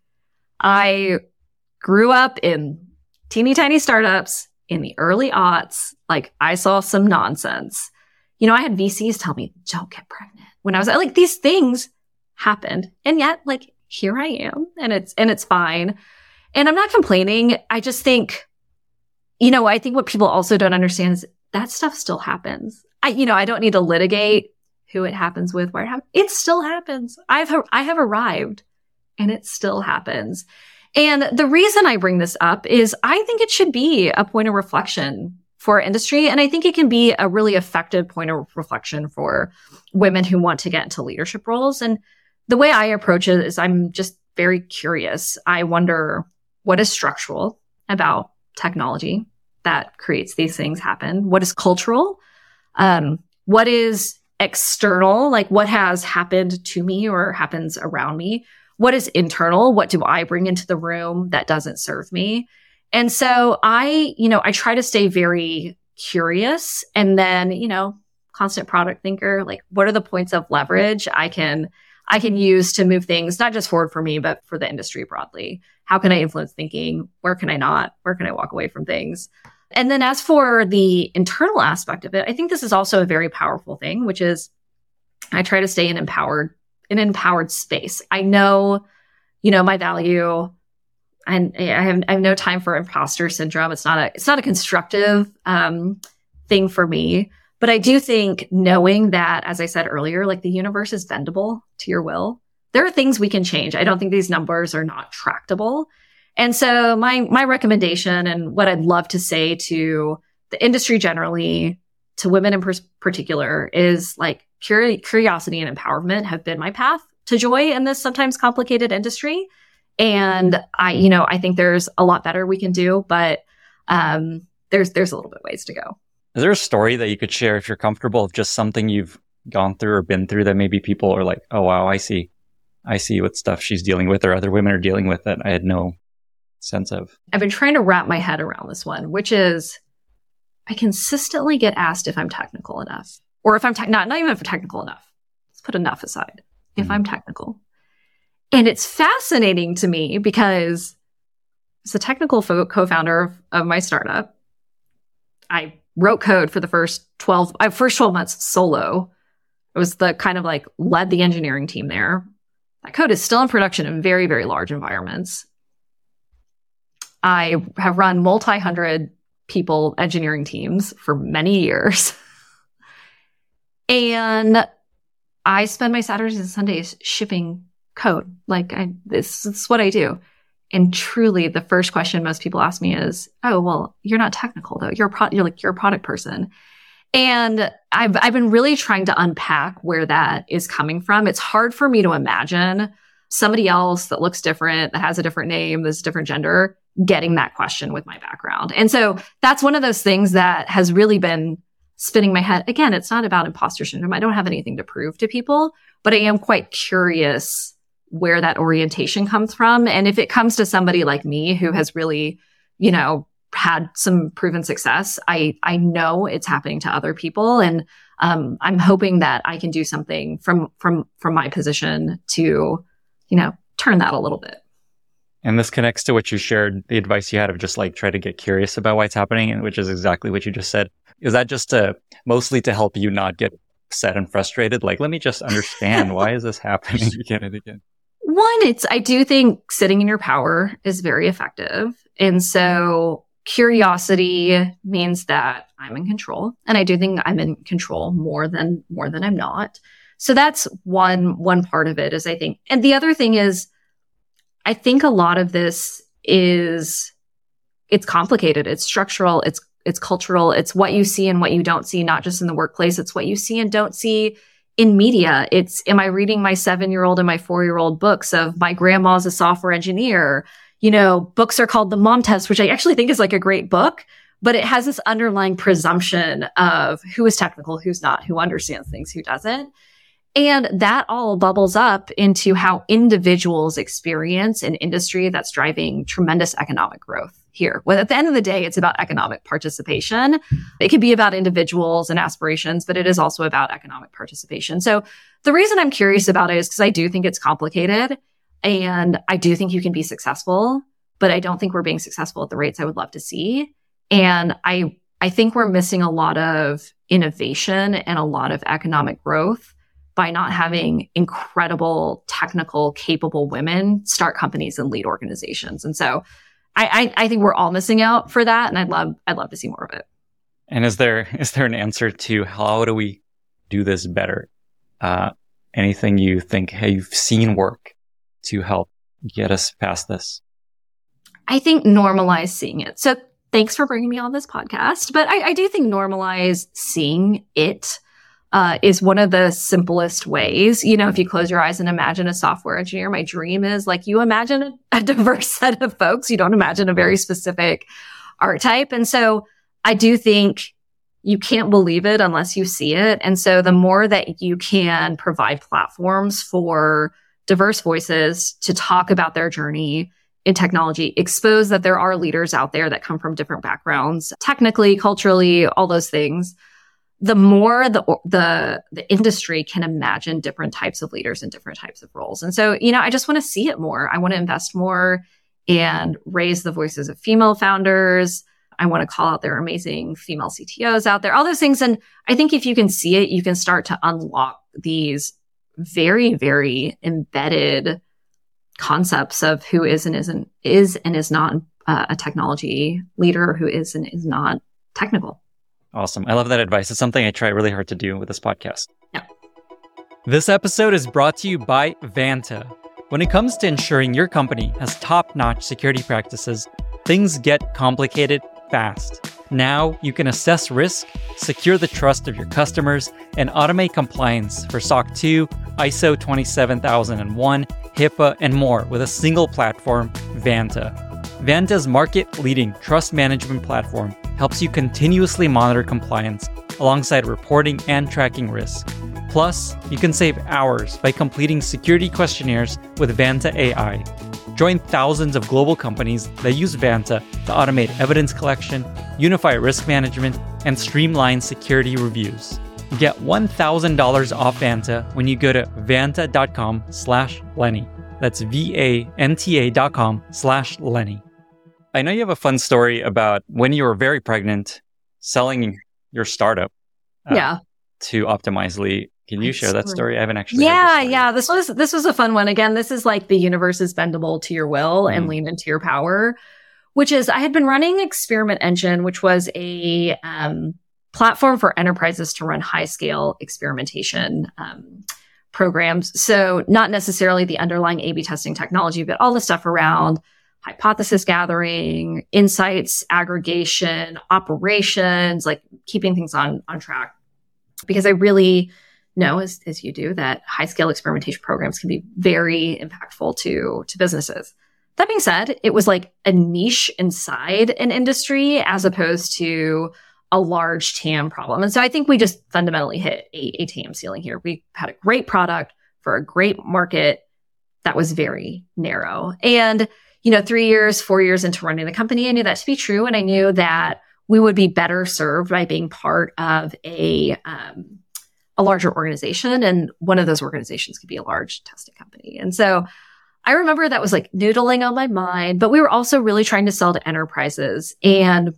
I grew up in teeny tiny startups in the early aughts. Like I saw some nonsense. You know, I had V Cs tell me, don't get pregnant when I was like, these things happened. And yet like, here I am and it's, and it's fine. And I'm not complaining. I just think, you know, I think what people also don't understand is that stuff still happens. I, you know, I don't need to litigate who it happens with, where it happens. It still happens. I've, I have arrived and it still happens. And the reason I bring this up is I think it should be a point of reflection for our industry. And I think it can be a really effective point of reflection for women who want to get into leadership roles. And the way I approach it is I'm just very curious. I wonder what is structural about technology that creates these things happen? What is cultural? Um, what is external? Like what has happened to me or happens around me? What is internal? What do I bring into the room that doesn't serve me? And so I, you know, I try to stay very curious and then, you know, constant product thinker, like what are the points of leverage I can, I can use to move things, not just forward for me, but for the industry broadly. How can I influence thinking? Where can I not? Where can I walk away from things? And then as for the internal aspect of it, I think this is also a very powerful thing, which is I try to stay in empowered, in an empowered space. I know, you know, my value and I have, I have no time for imposter syndrome. It's not a, it's not a constructive um, thing for me. But I do think knowing that, as I said earlier, like the universe is bendable to your will. There are things we can change. I don't think these numbers are not tractable. And so my, my recommendation and what I'd love to say to the industry generally, to women in pers- particular is like curi- curiosity and empowerment have been my path to joy in this sometimes complicated industry. And I, you know, I think there's a lot better we can do, but um, there's, there's a little bit ways to go. Is there a story that you could share if you're comfortable of just something you've gone through or been through that maybe people are like, oh, wow, I see. I see what stuff she's dealing with or other women are dealing with that I had no sense of. I've been trying to wrap my head around this one, which is I consistently get asked if I'm technical enough or if I'm te- not, not even if I'm technical enough. Let's put enough aside. If mm-hmm. I'm technical. And it's fascinating to me because as the technical fo- co-founder of, of my startup, I wrote code for the first twelve, uh, first twelve months solo. It was the kind of like led the engineering team there. That code is still in production in very, very large environments. I have run multi-hundred people engineering teams for many years. And I spend my Saturdays and Sundays shipping code. Like I, this, this is what I do. And truly the first question most people ask me is, oh, well, you're not technical though. You're a pro- you're like, you're a product person. And I've, I've been really trying to unpack where that is coming from. It's hard for me to imagine somebody else that looks different, that has a different name, that's a different gender, getting that question with my background. And so that's one of those things that has really been spinning my head. Again, it's not about imposter syndrome. I don't have anything to prove to people, but I am quite curious where that orientation comes from. And if it comes to somebody like me who has really, you know, had some proven success, I, I know it's happening to other people. And um, I'm hoping that I can do something from, from, from my position to, you know, turn that a little bit. And this connects to what you shared, the advice you had of just like try to get curious about what's happening, and which is exactly what you just said. Is that just to mostly to help you not get upset and frustrated? Like, let me just understand why is this happening again and again? One, it's, I do think sitting in your power is very effective. And so curiosity means that I'm in control. And I do think I'm in control more than, more than I'm not. So that's one, one part of it is I think, and the other thing is, I think a lot of this is, it's complicated. It's structural. It's, it's cultural. It's what you see and what you don't see, not just in the workplace. It's what you see and don't see in media. It's, am I reading my seven-year-old and my four-year-old books of my grandma's a software engineer? You know, books are called The Mom Test, which I actually think is like a great book, but it has this underlying presumption of who is technical, who's not, who understands things, who doesn't. And that all bubbles up into how individuals experience an industry that's driving tremendous economic growth here. Well, at the end of the day, it's about economic participation. It can be about individuals and aspirations, but it is also about economic participation. So the reason I'm curious about it is because I do think it's complicated and I do think you can be successful, but I don't think we're being successful at the rates I would love to see. And I, I think we're missing a lot of innovation and a lot of economic growth by not having incredible, technical, capable women start companies and lead organizations. And so I, I, I think we're all missing out for that. And I'd love, I'd love to see more of it. And is there, is there an answer to how do we do this better? Uh, anything you think, hey, you've seen work to help get us past this? I think normalize seeing it. So thanks for bringing me on this podcast. But I, I do think normalize seeing it Uh, is one of the simplest ways. You know, if you close your eyes and imagine a software engineer, my dream is like you imagine a, a diverse set of folks. You don't imagine a very specific archetype. And so I do think you can't believe it unless you see it. And so the more that you can provide platforms for diverse voices to talk about their journey in technology, expose that there are leaders out there that come from different backgrounds, technically, culturally, all those things, the more the, the, the industry can imagine different types of leaders and different types of roles. And so, you know, I just want to see it more. I want to invest more and raise the voices of female founders. I want to call out their amazing female C T Os out there, all those things. And I think if you can see it, you can start to unlock these very, very embedded concepts of who is and isn't, is and is not uh, a technology leader, who is and is not technical. Awesome. I love that advice. It's something I try really hard to do with this podcast. Yeah. This episode is brought to you by Vanta. When it comes to ensuring your company has top-notch security practices, things get complicated fast. Now you can assess risk, secure the trust of your customers, and automate compliance for S O C two, I S O twenty-seven thousand one, HIPAA, and more with a single platform, Vanta. Vanta's market-leading trust management platform helps you continuously monitor compliance alongside reporting and tracking risk. Plus, you can save hours by completing security questionnaires with Vanta A I. Join thousands of global companies that use Vanta to automate evidence collection, unify risk management, and streamline security reviews. Get one thousand dollars off Vanta when you go to vanta.com slash Lenny. That's V-A-N-T-A dot com slash Lenny. I know you have a fun story about when you were very pregnant, selling your startup uh, yeah. to Optimizely. Can you share that story? I haven't actually. Yeah, heard this yeah. This was this was a fun one. Again, this is like the universe is bendable to your will mm. and lean into your power, which is I had been running Experiment Engine, which was a um, platform for enterprises to run high scale experimentation um, programs. So not necessarily the underlying A B testing technology, but all the stuff around hypothesis gathering, insights, aggregation, operations, like keeping things on, on track. Because I really know, as, as you do, that high scale experimentation programs can be very impactful to, to businesses. That being said, it was like a niche inside an industry as opposed to a large T A M problem. And so I think we just fundamentally hit a, a T A M ceiling here. We had a great product for a great market that was very narrow. And you know, three years, four years into running the company, I knew that to be true. And I knew that we would be better served by being part of a, um, a larger organization. And one of those organizations could be a large testing company. And so I remember that was like noodling on my mind, but we were also really trying to sell to enterprises. And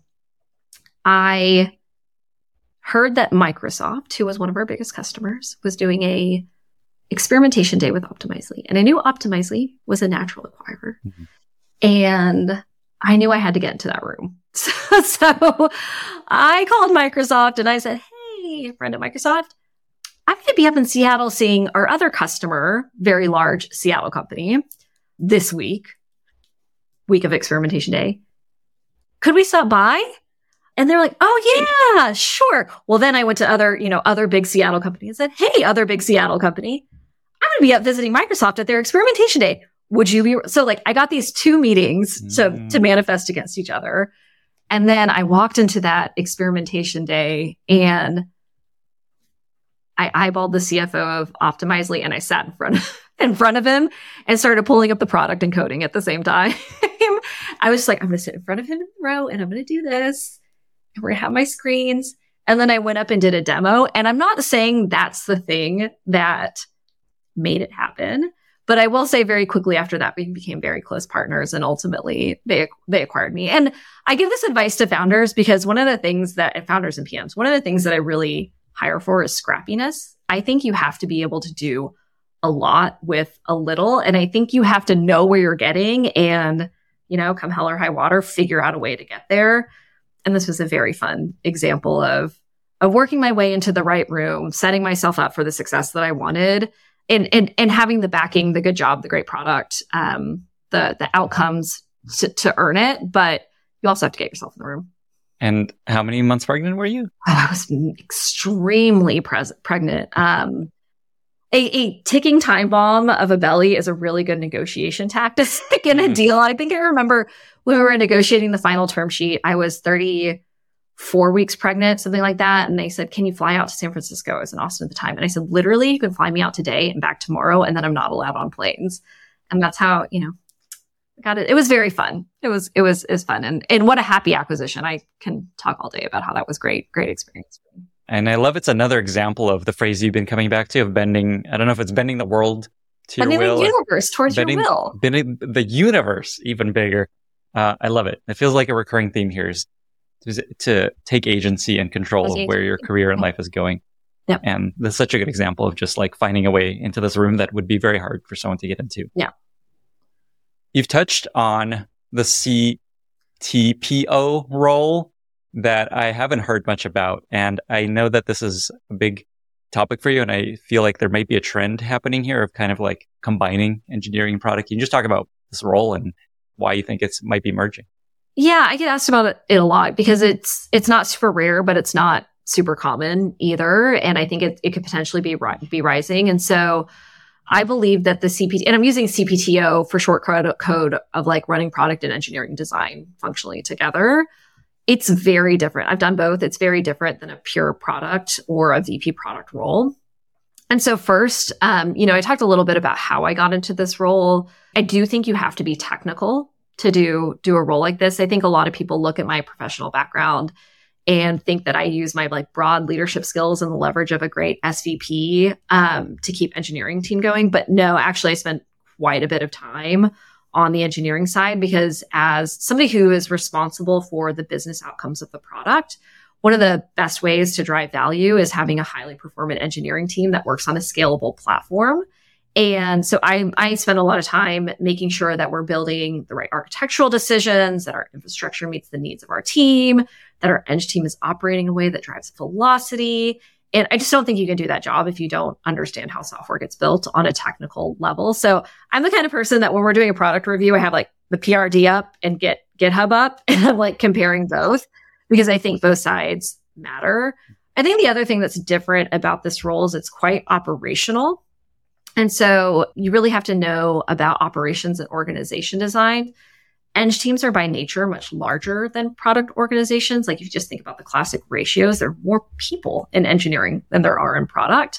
I heard that Microsoft, who was one of our biggest customers, was doing a experimentation day with Optimizely. And I knew Optimizely was a natural acquirer. Mm-hmm. And I knew I had to get into that room. So, so I called Microsoft and I said, hey, friend at Microsoft, I'm going to be up in Seattle seeing our other customer, very large Seattle company, this week, week of experimentation day. Could we stop by? And they're like, oh, yeah, sure. Well, then I went to other, you know, other big Seattle company and said, hey, other big Seattle company, I'm going to be up visiting Microsoft at their experimentation day. Would you be? So like I got these two meetings mm. to, to manifest against each other. And then I walked into that experimentation day and I eyeballed the C F O of Optimizely and I sat in front of, in front of him and started pulling up the product and coding at the same time. I was just like, I'm going to sit in front of him in a row and I'm going to do this. And we're going to have my screens. And then I went up and did a demo. And I'm not saying that's the thing that made it happen. But I will say very quickly after that, we became very close partners and ultimately they, they acquired me. And I give this advice to founders because one of the things that, and founders and P Ms, one of the things that I really hire for is scrappiness. I think you have to be able to do a lot with a little. And I think you have to know where you're getting and, you know, come hell or high water, figure out a way to get there. And this was a very fun example of, of working my way into the right room, setting myself up for the success that I wanted. And, and, and having the backing, the good job, the great product, um, the, the outcomes to, to earn it. But you also have to get yourself in the room. And how many months pregnant were you? Oh, I was extremely pres- pregnant. Um, a, a ticking time bomb of a belly is a really good negotiation tactic in a deal. I think I remember when we were negotiating the final term sheet, I was thirty-four weeks pregnant, something like that. And they said, can you fly out to San Francisco? I was in Austin at the time. And I said, literally, you can fly me out today and back tomorrow. And then I'm not allowed on planes. And that's how, you know, I got it. It was very fun. It was, it was, it was fun. And, and what a happy acquisition. I can talk all day about how that was great, great experience. And I love it's another example of the phrase you've been coming back to of bending. I don't know if it's bending the world to bending your will. Bending the universe towards bending, your will. Bending the universe even bigger. Uh, I love it. It feels like a recurring theme here is to, to take agency and control of where your career and life is going. Yep. And that's such a good example of just like finding a way into this room that would be very hard for someone to get into. Yeah. You've touched on the C T P O role that I haven't heard much about. And I know that this is a big topic for you. And I feel like there might be a trend happening here of kind of like combining engineering and product. Can you just talk about this role and why you think it's might be merging? Yeah, I get asked about it, it a lot because it's it's not super rare, but it's not super common either. And I think it, it could potentially be ri- be rising. And so I believe that the C P T, and I'm using C P T O for short code of like running product and engineering design functionally together. It's very different. I've done both. It's very different than a pure product or a V P product role. And so first, um, you know, I talked a little bit about how I got into this role. I do think you have to be technical to do, do a role like this. I think a lot of people look at my professional background and think that I use my like broad leadership skills and the leverage of a great S V P um, to keep engineering team going. But no, actually, I spent quite a bit of time on the engineering side because as somebody who is responsible for the business outcomes of the product, one of the best ways to drive value is having a highly performant engineering team that works on a scalable platform. And so I, I spend a lot of time making sure that we're building the right architectural decisions, that our infrastructure meets the needs of our team, that our eng team is operating in a way that drives velocity. And I just don't think you can do that job if you don't understand how software gets built on a technical level. So I'm the kind of person that when we're doing a product review, I have like the P R D up and get GitHub up and I'm like comparing both because I think both sides matter. I think the other thing that's different about this role is it's quite operational. And so you really have to know about operations and organization design. Eng teams are by nature much larger than product organizations. Like if you just think about the classic ratios, there are more people in engineering than there are in product.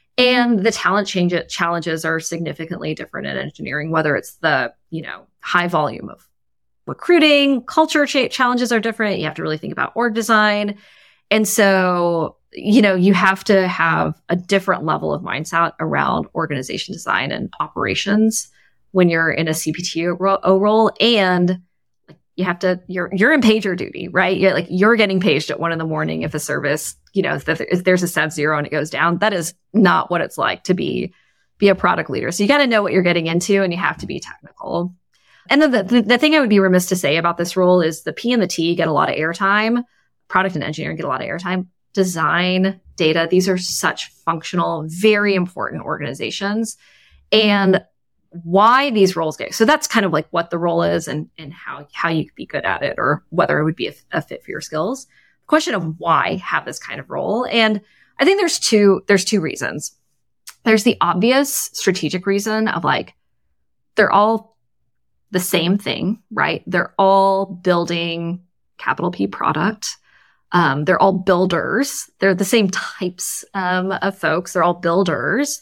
And the talent change challenges are significantly different in engineering, whether it's the, you know, high volume of recruiting, culture cha- challenges are different. You have to really think about org design. And so, you know, you have to have a different level of mindset around organization design and operations when you're in a C P T O role. And you have to, you're, you're in pager duty, right? You're like, you're getting paged at one in the morning if a service, you know, if, if there's a sub zero and it goes down. That is not what it's like to be, be a product leader. So you got to know what you're getting into and you have to be technical. And then the, the, the thing I would be remiss to say about this role is the P and the T get a lot of airtime. Product and engineering get a lot of airtime. Design, data, these are such functional, very important organizations. And why these roles get, so that's kind of like what the role is and, and how, how you could be good at it or whether it would be a, a fit for your skills. The question of why have this kind of role. And I think there's two, there's two reasons. There's the obvious strategic reason of like, they're all the same thing, right? They're all building capital P product. Um, they're all builders. They're the same types um, of folks. They're all builders.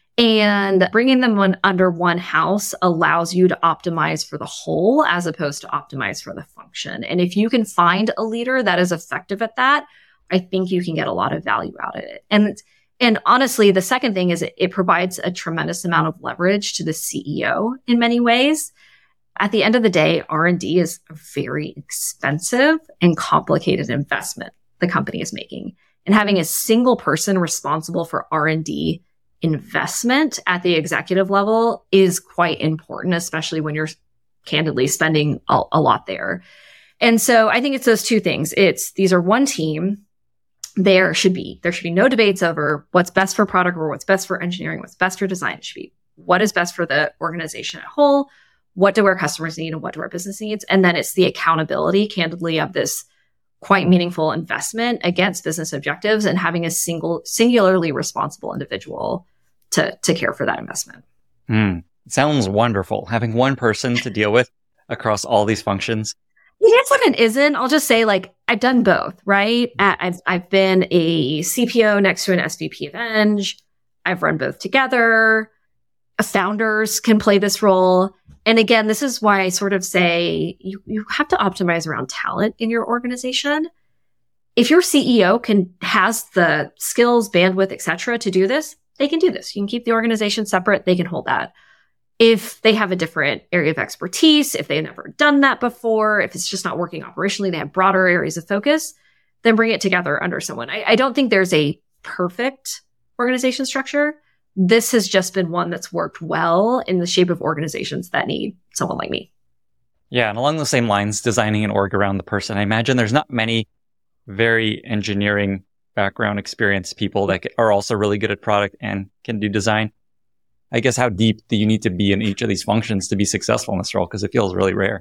And bringing them one, under one house allows you to optimize for the whole as opposed to optimize for the function. And if you can find a leader that is effective at that, I think you can get a lot of value out of it. And and honestly, the second thing is it, it provides a tremendous amount of leverage to the C E O in many ways. At the end of the day, R and D is a very expensive and complicated investment the company is making. And having a single person responsible for R and D investment at the executive level is quite important, especially when you're candidly spending a, a lot there. And so I think it's those two things. It's these are one team. There should be, there should be no debates over what's best for product or what's best for engineering, what's best for design. It should be what is best for the organization at whole. What do our customers need and what do our business needs? And then it's the accountability, candidly, of this quite meaningful investment against business objectives and having a single, singularly responsible individual to, to care for that investment. Mm, sounds wonderful. Having one person to deal with across all these functions. It is and it isn't. I'll just say, like, I've done both, right? I've, I've been a C P O next to an S V P of Eng. I've run both together. Founders can play this role. And again, this is why I sort of say you, you have to optimize around talent in your organization. If your C E O can has the skills, bandwidth, et cetera, to do this, they can do this. You can keep the organization separate. They can hold that. If they have a different area of expertise, if they've never done that before, if it's just not working operationally, they have broader areas of focus, then bring it together under someone. I, I don't think there's a perfect organization structure. This has just been one that's worked well in the shape of organizations that need someone like me. Yeah, and along the same lines, designing an org around the person. I imagine there's not many very engineering background experienced people that are also really good at product and can do design. I guess how deep do you need to be in each of these functions to be successful in this role? Because it feels really rare.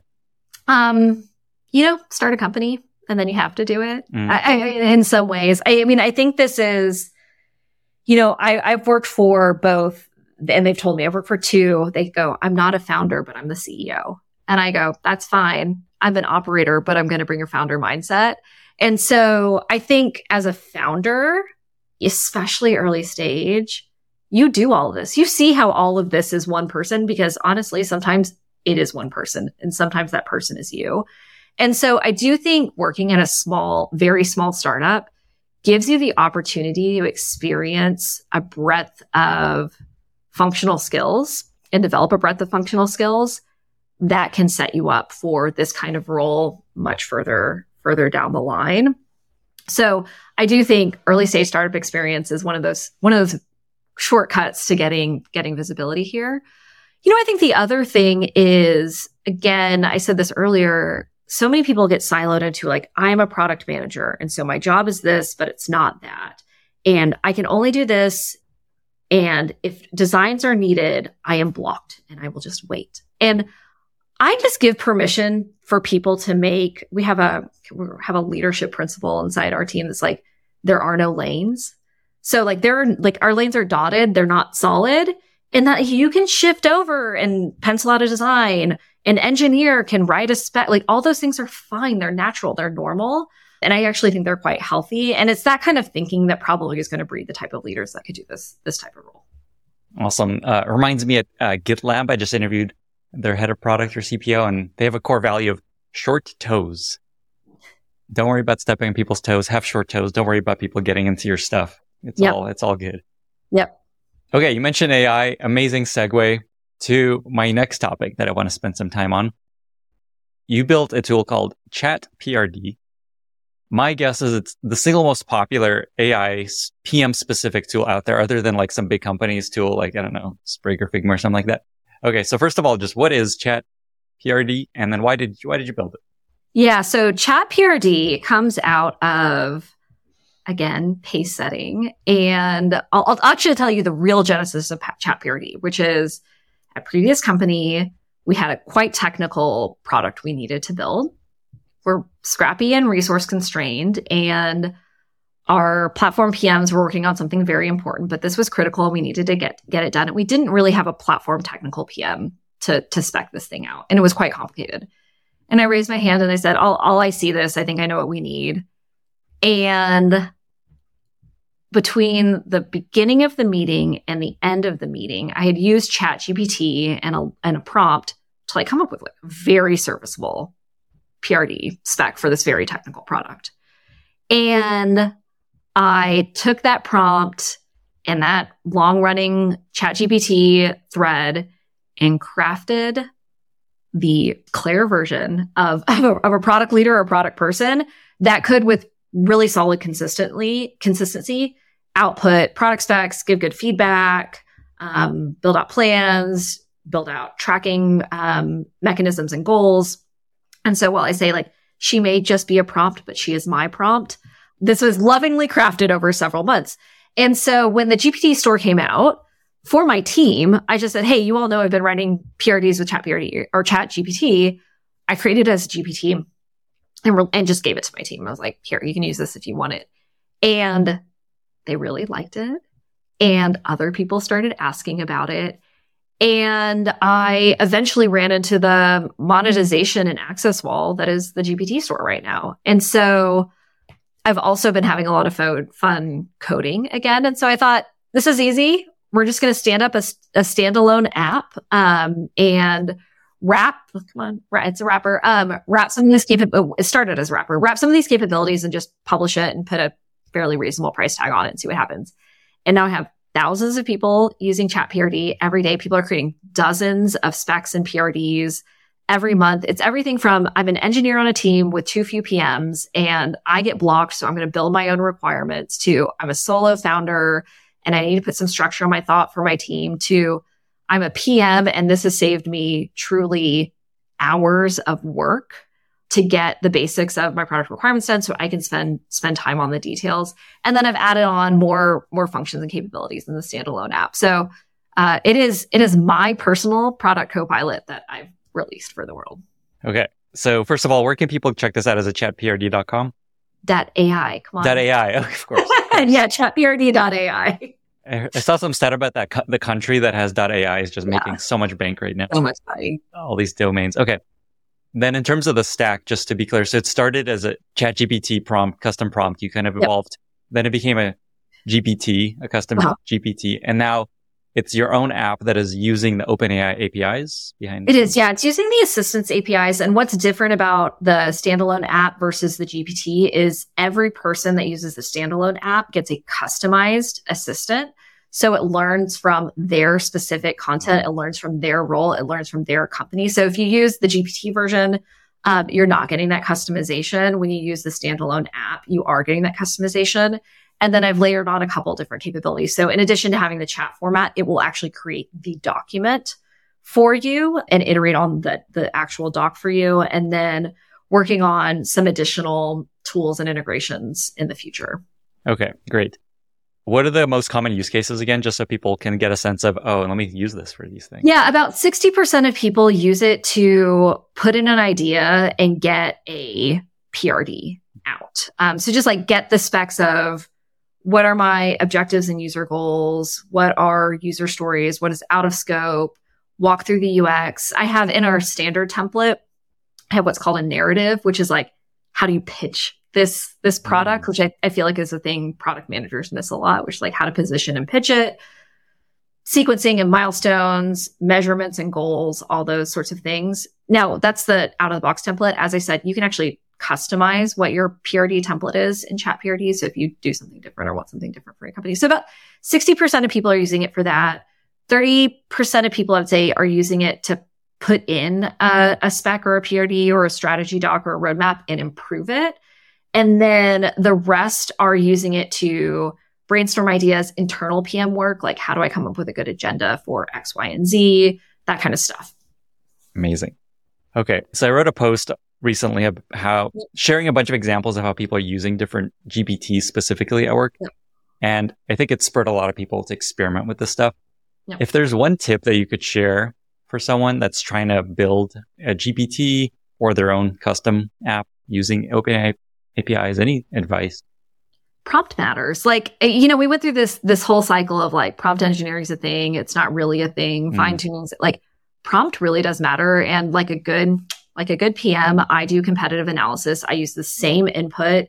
Um, you know, start a company and then you have to do it. Mm. I, I, in some ways, I, I mean, I think this is, you know, I, I've worked for both, and they've told me I've worked for two. They go, I'm not a founder, but I'm the C E O. And I go, that's fine. I'm an operator, but I'm going to bring your founder mindset. And so I think as a founder, especially early stage, you do all of this. You see how all of this is one person, because honestly, sometimes it is one person and sometimes that person is you. And so I do think working at a small, very small startup gives you the opportunity to experience a breadth of functional skills and develop a breadth of functional skills that can set you up for this kind of role much further, further down the line. So I do think early stage startup experience is one of those, one of those shortcuts to getting, getting visibility here. You know, I think the other thing is, again, I said this earlier, so many people get siloed into like, I'm a product manager. And so my job is this, but it's not that. And I can only do this. And if designs are needed, I am blocked and I will just wait. And I just give permission for people to make, we have a, we have a leadership principle inside our team that's like, there are no lanes. So like there are like our lanes are dotted, they're not solid, and that you can shift over and pencil out a design. An engineer can write a spec, like all those things are fine. They're natural. They're normal. And I actually think they're quite healthy. And it's that kind of thinking that probably is going to breed the type of leaders that could do this, this type of role. Awesome. Uh, it reminds me at uh, GitLab, I just interviewed their head of product or C P O, and they have a core value of short toes. Don't worry about stepping on people's toes. Have short toes. Don't worry about people getting into your stuff. It's yep. all, it's all good. Yep. Okay. You mentioned A I. Amazing segue to my next topic that I want to spend some time on. You built a tool called Chat P R D. My guess is it's the single most popular A I P M specific tool out there, other than like some big companies tool, like, I don't know, Sprig or Figma or something like that. Okay. So first of all, just what is Chat P R D? And then why did you, why did you build it? Yeah. So Chat P R D comes out of, again, pace setting. And I'll, I'll actually tell you the real genesis of Chat P R D, which is a previous company. We had a quite technical product we needed to build. We're scrappy and resource constrained, and our platform P Ms were working on something very important, but this was critical. We needed to get, get it done. And we didn't really have a platform technical P M to, to spec this thing out. And it was quite complicated. And I raised my hand and I said, all, all I see this, I think I know what we need. And between the beginning of the meeting and the end of the meeting, I had used ChatGPT and a, and a prompt to like come up with like a very serviceable P R D spec for this very technical product. And I took that prompt and that long running ChatGPT thread and crafted the Claire version of, of, a, of a product leader or a product person that could, with really solid consistently consistency, output product specs, give good feedback, um, build out plans, build out tracking um, mechanisms and goals. And so while I say like, she may just be a prompt, but she is my prompt, this was lovingly crafted over several months. And so when the G P T store came out for my team, I just said, hey, you all know I've been writing P R Ds with Chat P R D or Chat G P T. I created it as a G P T and, re- and just gave it to my team. I was like, here, you can use this if you want it. And they really liked it. And other people started asking about it. And I eventually ran into the monetization and access wall that is the G P T store right now. And so I've also been having a lot of fo- fun coding again. And so I thought, this is easy. We're just going to stand up a, a standalone app um, and wrap, come on, it's a wrapper, um, wrap some of these capabilities. It started as wrapper, wrap some of these capabilities and just publish it and put a fairly reasonable price tag on it and see what happens. And now I have thousands of people using Chat P R D every day. People are creating dozens of specs and P R Ds every month. It's everything from I'm an engineer on a team with too few P Ms and I get blocked, so I'm going to build my own requirements, to I'm a solo founder and I need to put some structure on my thought for my team, to I'm a P M and this has saved me truly hours of work to get the basics of my product requirements done so I can spend spend time on the details. And then I've added on more more functions and capabilities in the standalone app. So uh, it is it is my personal product co-pilot that I've released for the world. Okay. So first of all, where can people check this out? Is it chat P R D dot com? Dot A I. Come on. Dot A I. Oh, of course. Of course. Yeah, chat P R D dot A I. I saw some stat about that. Co- the country that has .A I is just yeah. making so much bank right now. So much money. All these domains. Okay. Then in terms of the stack, just to be clear, so it started as a ChatGPT prompt, custom prompt. You kind of evolved. Yep. Then it became a G P T, a custom uh-huh. G P T. And now it's your own app that is using the OpenAI A P Is behind it. It is, yeah. It's using the assistance A P Is. And what's different about the standalone app versus the G P T is every person that uses the standalone app gets a customized assistant. So it learns from their specific content. It learns from their role. It learns from their company. So if you use the G P T version, um, you're not getting that customization. When you use the standalone app, you are getting that customization. And then I've layered on a couple different capabilities. So in addition to having the chat format, it will actually create the document for you and iterate on the, the actual doc for you. And then working on some additional tools and integrations in the future. Okay, great. What are the most common use cases again, just so people can get a sense of, oh, let me use this for these things? Yeah, about sixty percent of people use it to put in an idea and get a P R D out. Um, so just like get the specs of what are my objectives and user goals? What are user stories? What is out of scope? Walk through the U X. I have in our standard template, I have what's called a narrative, which is like, how do you pitch this, this product, which I, I feel like is a thing product managers miss a lot, which is like how to position and pitch it, sequencing and milestones, measurements and goals, all those sorts of things. Now that's the out of the box template. As I said, you can actually customize what your P R D template is in Chat P R D. So if you do something different or want something different for your company. So about sixty percent of people are using it for that. thirty percent of people, I would say, are using it to put in a, a spec or a P R D or a strategy doc or a roadmap and improve it. And then the rest are using it to brainstorm ideas, internal P M work, like how do I come up with a good agenda for X, Y, and Z, that kind of stuff. Amazing. Okay. So I wrote a post recently of how sharing a bunch of examples of how people are using different G P Ts specifically at work. Yep. And I think it spurred a lot of people to experiment with this stuff. Yep. If there's one tip that you could share for someone that's trying to build a G P T or their own custom app using OpenAI A P Is, any advice? Prompt matters. Like, you know, we went through this, this whole cycle of like prompt engineering is a thing. It's not really a thing. Mm. Fine tuning, like prompt really does matter. And like a good, like a good P M, I do competitive analysis. I use the same input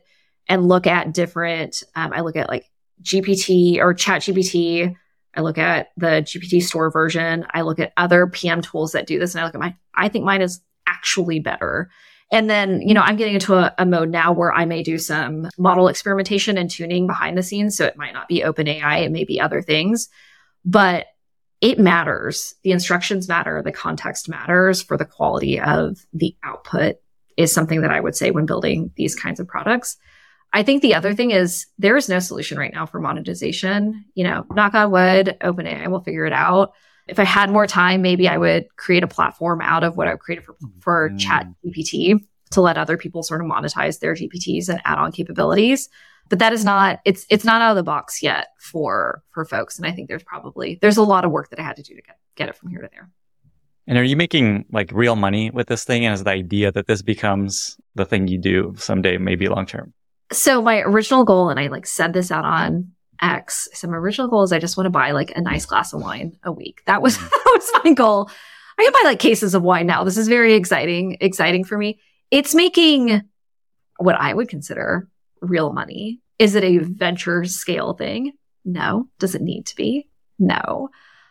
and look at different, um, I look at like G P T or ChatGPT. I look at the G P T store version. I look at other P M tools that do this, and I look at mine. I think mine is actually better. And then, you know, I'm getting into a, a mode now where I may do some model experimentation and tuning behind the scenes. So it might not be OpenAI, it may be other things, but it matters. The instructions matter. The context matters for the quality of the output is something that I would say when building these kinds of products. I think the other thing is there is no solution right now for monetization. You know, knock on wood, OpenAI will figure it out. If I had more time, maybe I would create a platform out of what I created for, for mm. ChatGPT to let other people sort of monetize their G P Ts and add on capabilities. But that is not, it's it's not out of the box yet for for folks. And I think there's probably, there's a lot of work that I had to do to get, get it from here to there. And are you making like real money with this thing? And is the idea that this becomes the thing you do someday, maybe long term? So my original goal, and I like said this out on X, so my original goal is I just want to buy like a nice glass of wine a week. That was, that was my goal. I can buy like cases of wine now. This is very exciting, exciting for me. It's making what I would consider real money. Is it a venture scale thing? No. Does it need to be? No.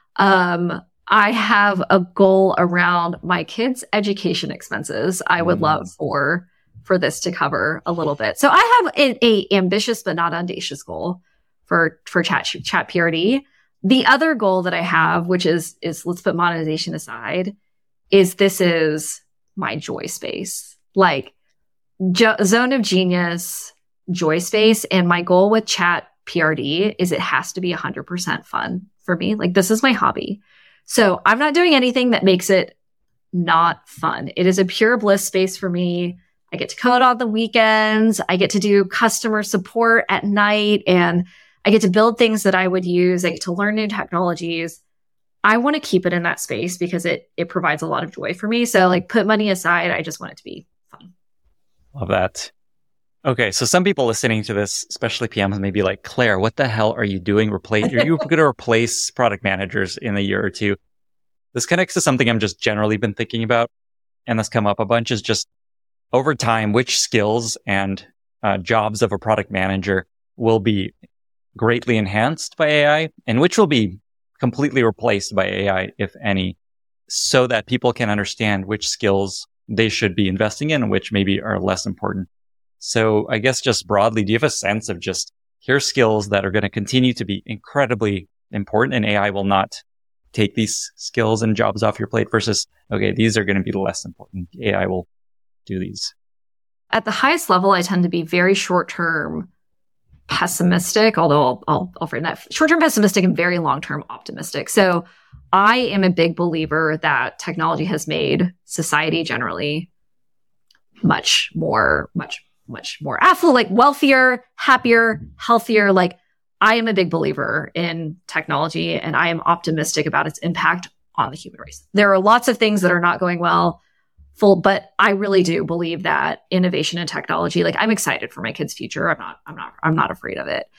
Um, I have a goal around my kids' education expenses. I would mm. love for for this to cover a little bit. So I have a, a ambitious but not audacious goal for for Chat Chat P R D. The other goal that I have, which is is let's put monetization aside, is this is my joy space, like jo- zone of genius, joy space. And my goal with Chat P R D is it has to be one hundred percent fun for me. Like this is my hobby. So I'm not doing anything that makes it not fun. It is a pure bliss space for me. I get to code on the weekends. I get to do customer support at night, and I get to build things that I would use. I get to learn new technologies. I want to keep it in that space because it it provides a lot of joy for me. So like put money aside, I just want it to be fun. Love that. Okay, so some people listening to this, especially P Ms, may be like, Claire, what the hell are you doing? Replace? Are you going to replace product managers in a year or two? This connects to something I'm just generally been thinking about, and that's come up a bunch, is just over time, which skills and uh, jobs of a product manager will be greatly enhanced by A I, and which will be completely replaced by A I, if any, so that people can understand which skills they should be investing in and which maybe are less important. So I guess just broadly, do you have a sense of just here's skills that are going to continue to be incredibly important and A I will not take these skills and jobs off your plate versus, okay, these are going to be less important. A I will do these. At the highest level, I tend to be very short-term pessimistic, although I'll, I'll, I'll frame that short-term pessimistic and very long-term optimistic. So I am a big believer that technology has made society generally much more, much much more affluent, like wealthier, happier, healthier. Like I am a big believer in technology, and I am optimistic about its impact on the human race. There are lots of things that are not going well, full, but I really do believe that innovation and technology, like I'm excited for my kids' future. I'm not, I'm not, I'm not afraid of it.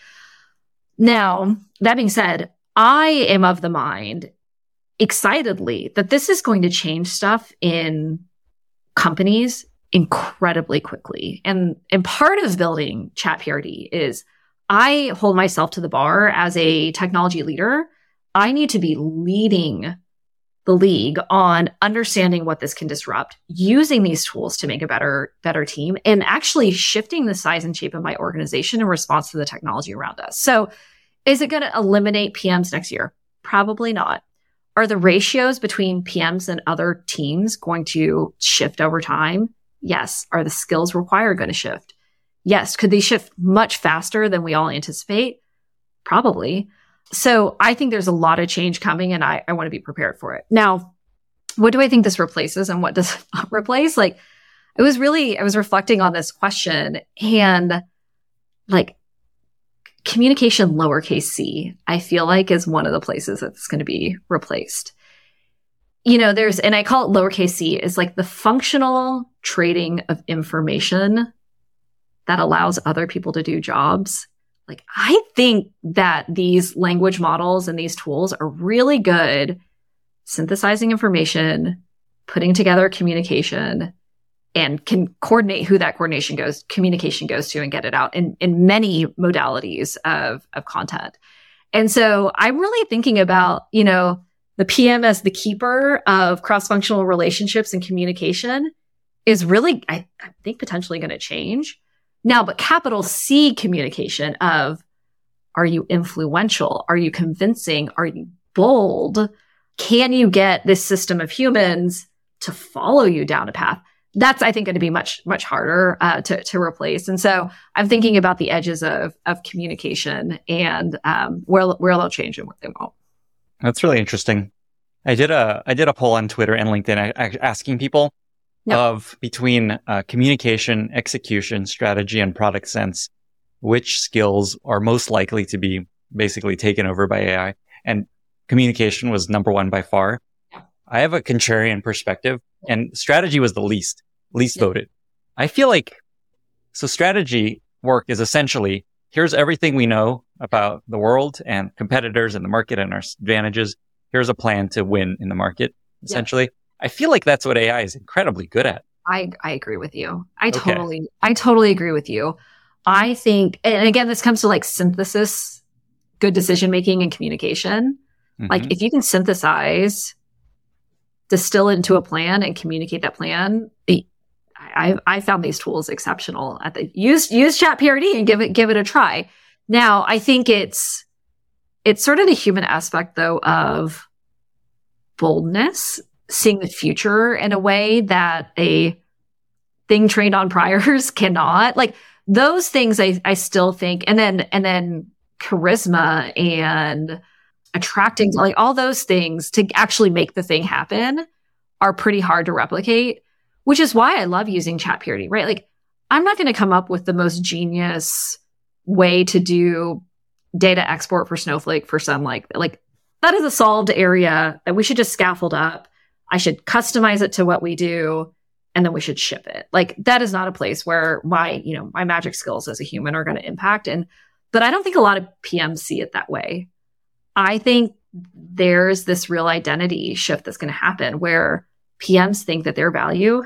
Now, that being said, I am of the mind excitedly that this is going to change stuff in companies incredibly quickly. And, and part of building Chat P R D is I hold myself to the bar as a technology leader. I need to be leading the league on understanding what this can disrupt, using these tools to make a better, better team, and actually shifting the size and shape of my organization in response to the technology around us. So is it going to eliminate P Ms next year? Probably not. Are the ratios between P Ms and other teams going to shift over time? Yes. Are the skills required going to shift? Yes. Could they shift much faster than we all anticipate? Probably. So I think there's a lot of change coming, and I, I want to be prepared for it. Now, what do I think this replaces and what does it not replace? Like, it was really, I was reflecting on this question, and like communication lowercase c, I feel like is one of the places that's going to be replaced. You know, there's, and I call it lowercase c, is like the functional trading of information that allows other people to do jobs. Like, I think that these language models and these tools are really good synthesizing information, putting together communication, and can coordinate who that coordination goes, communication goes to and get it out in, in many modalities of, of content. And so I'm really thinking about, you know, the P M as the keeper of cross-functional relationships and communication is really, I, I think, potentially going to change. Now, but capital C communication of, are you influential? Are you convincing? Are you bold? Can you get this system of humans to follow you down a path? That's, I think, going to be much, much harder uh, to, to replace. And so I'm thinking about the edges of, of communication and um, where, where they'll change and where they won't. That's really interesting. I did a, I did a poll on Twitter and LinkedIn asking people yep. of between uh, communication, execution, strategy, and product sense, which skills are most likely to be basically taken over by A I. And communication was number one by far. Yeah. I have a contrarian perspective, and strategy was the least, least yeah. voted. I feel like, so strategy work is essentially, here's everything we know about the world and competitors and the market and our advantages. Here's a plan to win in the market, essentially. Yeah. I feel like that's what A I is incredibly good at. I, I agree with you. I okay. totally, I totally agree with you. I think, and again, this comes to like synthesis, good decision-making and communication. Mm-hmm. Like if you can synthesize, distill it into a plan and communicate that plan, I, I found these tools exceptional at the use, use Chat P R D and give it, give it a try. Now, I think it's, it's sort of the human aspect though of boldness, seeing the future in a way that a thing trained on priors cannot. Like those things I, I still think, and then, and then charisma and attracting, like all those things to actually make the thing happen are pretty hard to replicate, which is why I love using Chat P R D, right? Like I'm not going to come up with the most genius way to do data export for Snowflake for some like, like that is a solved area that we should just scaffold up. I should customize it to what we do, and then we should ship it. Like that is not a place where my, you know, my magic skills as a human are going to impact. And, but I don't think a lot of P Ms see it that way. I think there's this real identity shift that's going to happen where P Ms think that their value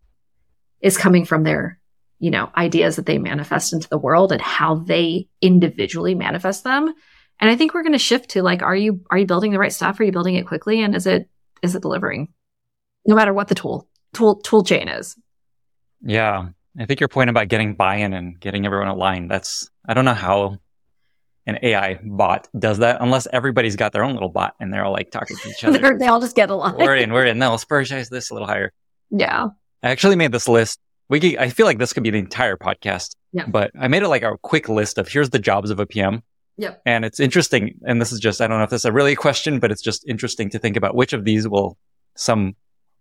is coming from their, you know, ideas that they manifest into the world and how they individually manifest them. And I think we're going to shift to like, are you, are you building the right stuff? Are you building it quickly? And is it, is it delivering? No matter what the tool, tool, tool chain is. Yeah. I think your point about getting buy-in and getting everyone aligned, that's, I don't know how an A I bot does that unless everybody's got their own little bot and they're all like talking to each other. They all just get along. We're in, we're in. No, let's prioritize this a little higher. Yeah. I actually made this list. We could, I feel like this could be the entire podcast, yeah. but I made it like a quick list of here's the jobs of a P M. Yep. And it's interesting. And this is just, I don't know if this is a really question, but it's just interesting to think about which of these will some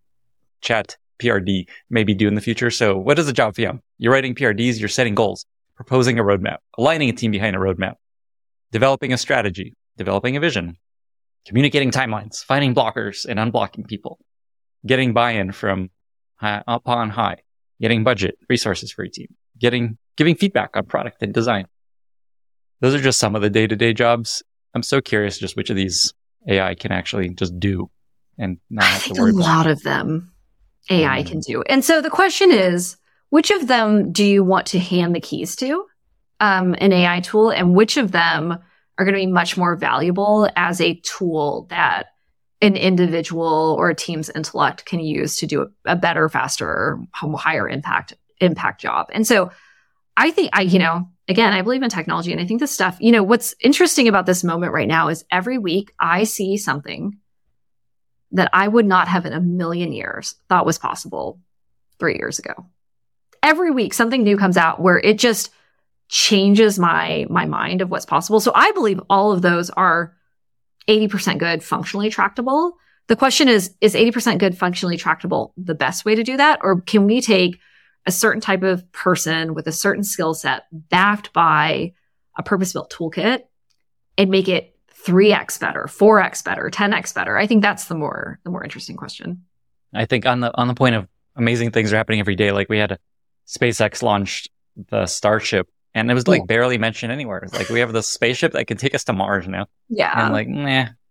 Chat P R D maybe do in the future. So what is a job P M? You're writing P R Ds, you're setting goals, proposing a roadmap, aligning a team behind a roadmap, developing a strategy, developing a vision, communicating timelines, finding blockers and unblocking people, getting buy-in from high, up on high, getting budget, resources for your team, getting, giving feedback on product and design. Those are just some of the day-to-day jobs. I'm so curious just which of these A I can actually just do and not have to worry about. A lot of them A I can do. And so the question is, which of them do you want to hand the keys to, um, an A I tool, and which of them are going to be much more valuable as a tool that an individual or a team's intellect can use to do a, a better, faster, higher impact impact job? And so I think I, you know, again, I believe in technology, and I think this stuff, you know, what's interesting about this moment right now is every week I see something that I would not have in a million years thought was possible three years ago. Every week, something new comes out where it just changes my, my mind of what's possible. So I believe all of those are eighty percent good, functionally tractable. The question is, is eighty percent good, functionally tractable the best way to do that? Or can we take a certain type of person with a certain skill set backed by a purpose-built toolkit and make it three X better, four X better, ten X better? I think that's the more, the more interesting question. I think on the, on the point of amazing things are happening every day, like we had SpaceX launched the Starship and it was like yeah. barely mentioned anywhere. It's like we have this spaceship that can take us to Mars now. Yeah. And I'm like, nah,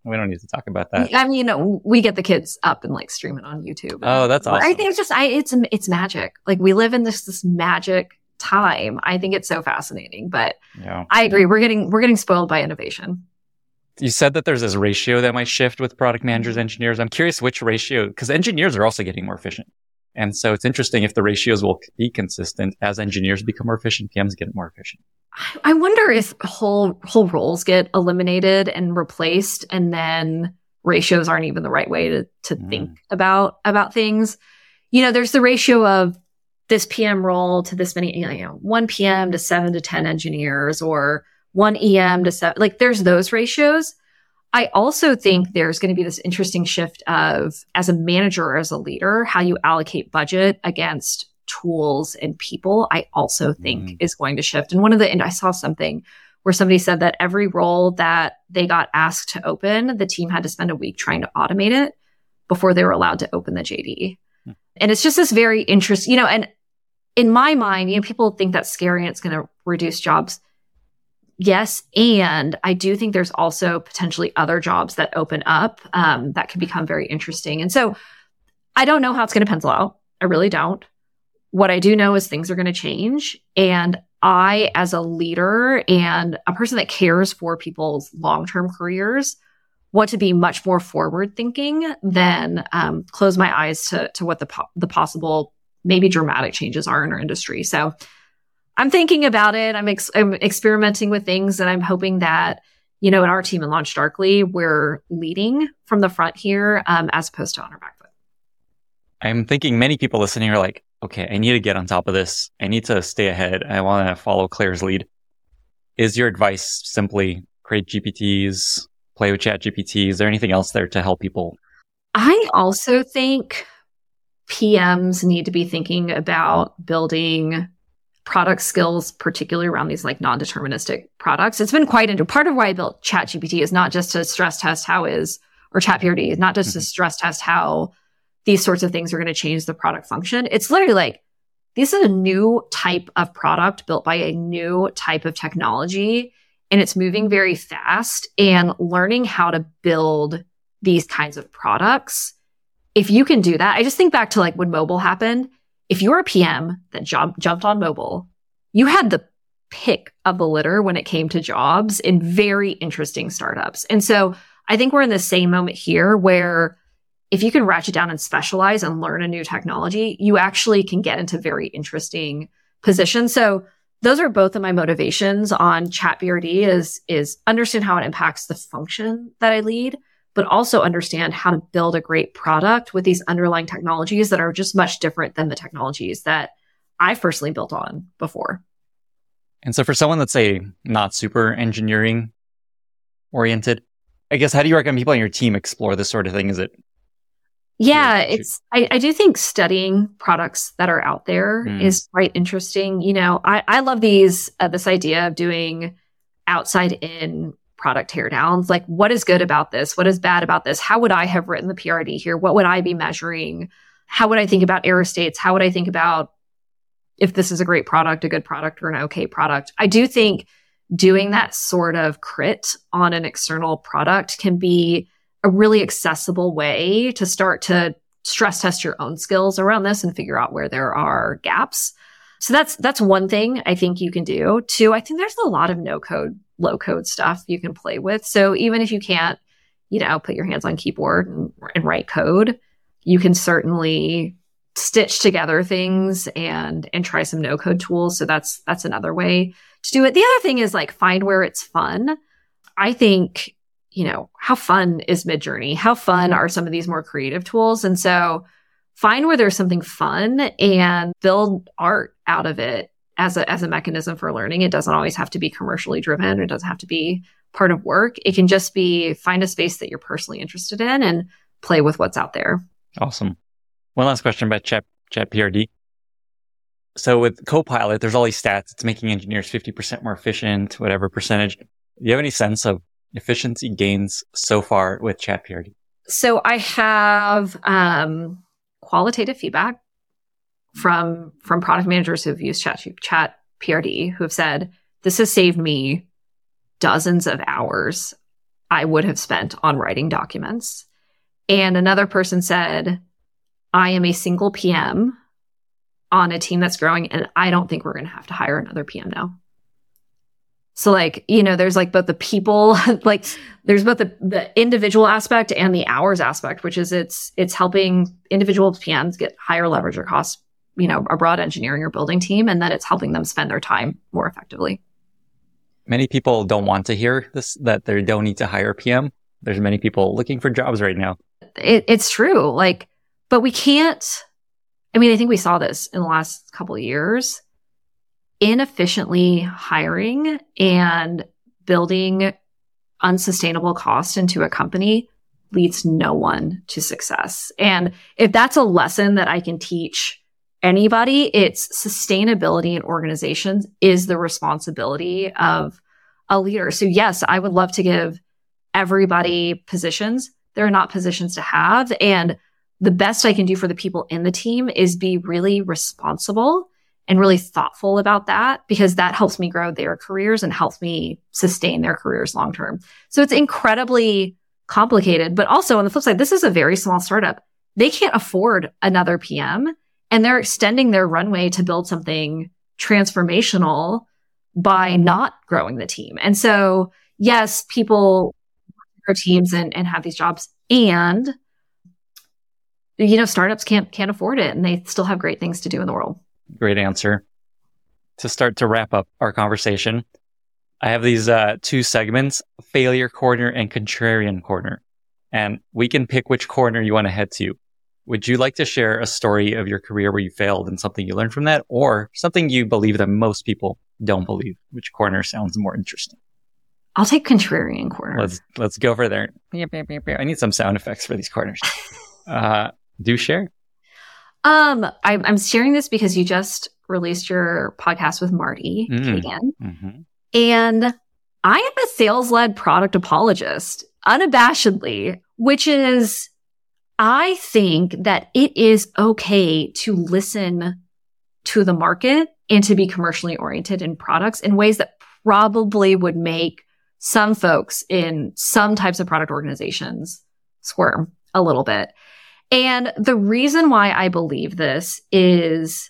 We don't need to talk about that. I mean, you know, we get the kids up and like stream it on YouTube. Oh, that's awesome. I think it's just, I, it's, it's magic. Like we live in this, this magic time. I think it's so fascinating, but yeah. I agree. We're getting, we're getting spoiled by innovation. You said that there's this ratio that might shift with product managers, engineers. I'm curious which ratio, because engineers are also getting more efficient. And so it's interesting if the ratios will be consistent as engineers become more efficient, P Ms get more efficient. I wonder if whole whole roles get eliminated and replaced, and then ratios aren't even the right way to to mm. think about about things. You know, there's the ratio of this P M role to this many, you know, one P M to seven to ten engineers, or one E M to seven. Like, there's those ratios. I also think there's going to be this interesting shift of, as a manager or as a leader, how you allocate budget against tools and people, I also think mm. is going to shift. And one of the, and I saw something where somebody said that every role that they got asked to open, the team had to spend a week trying to automate it before they were allowed to open the J D. Mm. And it's just this very interesting, you know, and in my mind, you know, people think that's scary and it's going to reduce jobs. Yes. And I do think there's also potentially other jobs that open up um, that can become very interesting. And so I don't know how it's going to pencil out. I really don't. What I do know is things are going to change. And I, as a leader and a person that cares for people's long-term careers, want to be much more forward thinking than um, close my eyes to, to what the, po- the possible, maybe dramatic changes are in our industry. So I'm thinking about it. I'm, ex- I'm experimenting with things, and I'm hoping that, you know, in our team in Launch Darkly, we're leading from the front here um, as opposed to on our back foot. I'm thinking many people listening are like, okay, I need to get on top of this. I need to stay ahead. I want to follow Claire's lead. Is your advice simply create G P Ts, play with Chat G P T? Is there anything else there to help people? I also think P Ms need to be thinking about building product skills, particularly around these like non-deterministic products. It's been quite into part of why I built Chat G P T is not just to stress test how is, or Chat P R D, not just mm-hmm. to stress test how these sorts of things are going to change the product function. It's literally like, this is a new type of product built by a new type of technology, and it's moving very fast. And learning how to build these kinds of products, if you can do that, I just think back to like when mobile happened. If you're a P M that jump, jumped on mobile, you had the pick of the litter when it came to jobs in very interesting startups. And so I think we're in the same moment here where if you can ratchet down and specialize and learn a new technology, you actually can get into very interesting positions. So those are both of my motivations on Chat B R D is, is understand how it impacts the function that I lead, but also understand how to build a great product with these underlying technologies that are just much different than the technologies that I've personally built on before. And so for someone that's, say, not super engineering oriented, I guess, how do you recommend people on your team explore this sort of thing? Is it? Yeah, it's, I, I do think studying products that are out there mm. is quite interesting. You know, I, I love these, uh, this idea of doing outside in product teardowns. Like, what is good about this? What is bad about this? How would I have written the P R D here? What would I be measuring? How would I think about error states? How would I think about if this is a great product, a good product, or an okay product? I do think doing that sort of crit on an external product can be a really accessible way to start to stress test your own skills around this and figure out where there are gaps. So that's that's one thing I think you can do. Two, I think there's a lot of no code, low code stuff you can play with. So even if you can't, you know, put your hands on keyboard and, and write code, you can certainly stitch together things and and try some no code tools. So that's that's another way to do it. The other thing is like find where it's fun. I think, you know, how fun is Midjourney? How fun are some of these more creative tools? And so find where there's something fun and build art out of it as a, as a mechanism for learning. It doesn't always have to be commercially driven. It doesn't have to be part of work. It can just be find a space that you're personally interested in and play with what's out there. Awesome. One last question about Chat, Chat P R D. So with Copilot, there's all these stats. It's making engineers fifty percent more efficient, whatever percentage. Do you have any sense of efficiency gains so far with Chat P R D? So I have um, qualitative feedback from from product managers who've used Chat, Chat P R D who have said, this has saved me dozens of hours I would have spent on writing documents. And another person said, I am a single P M on a team that's growing, and I don't think we're going to have to hire another P M now. So like, you know, there's like both the people, like there's both the, the individual aspect and the hours aspect, which is it's, it's helping individual P Ms get higher leverage across, you know, a broad engineering or building team. And then it's helping them spend their time more effectively. Many people don't want to hear this, that they don't need to hire a P M. There's many people looking for jobs right now. It, it's true. Like, but we can't, I mean, I think we saw this in the last couple of years. Inefficiently hiring and building unsustainable cost into a company leads no one to success. And if that's a lesson that I can teach anybody, it's sustainability in organizations is the responsibility of a leader. So yes, I would love to give everybody positions. They're not positions to have. And the best I can do for the people in the team is be really responsible and really thoughtful about that, because that helps me grow their careers and helps me sustain their careers long term. So it's incredibly complicated. But also on the flip side, this is a very small startup. They can't afford another P M, and they're extending their runway to build something transformational by not growing the team. And so, yes, people grow teams and, and have these jobs, and you know, startups can't can't afford it, and they still have great things to do in the world. Great answer. To start to wrap up our conversation, I have these uh, two segments, failure corner and contrarian corner. And we can pick which corner you want to head to. Would you like to share a story of your career where you failed and something you learned from that, or something you believe that most people don't believe? Which corner sounds more interesting? I'll take contrarian corner. Let's let's go for there. I need some sound effects for these corners. Uh, do share. Um, I'm, I'm sharing this because you just released your podcast with Marty Mm. Kagan. Mm-hmm. And I am a sales-led product apologist, unabashedly, which is, I think that it is okay to listen to the market and to be commercially oriented in products in ways that probably would make some folks in some types of product organizations squirm a little bit. And the reason why I believe this is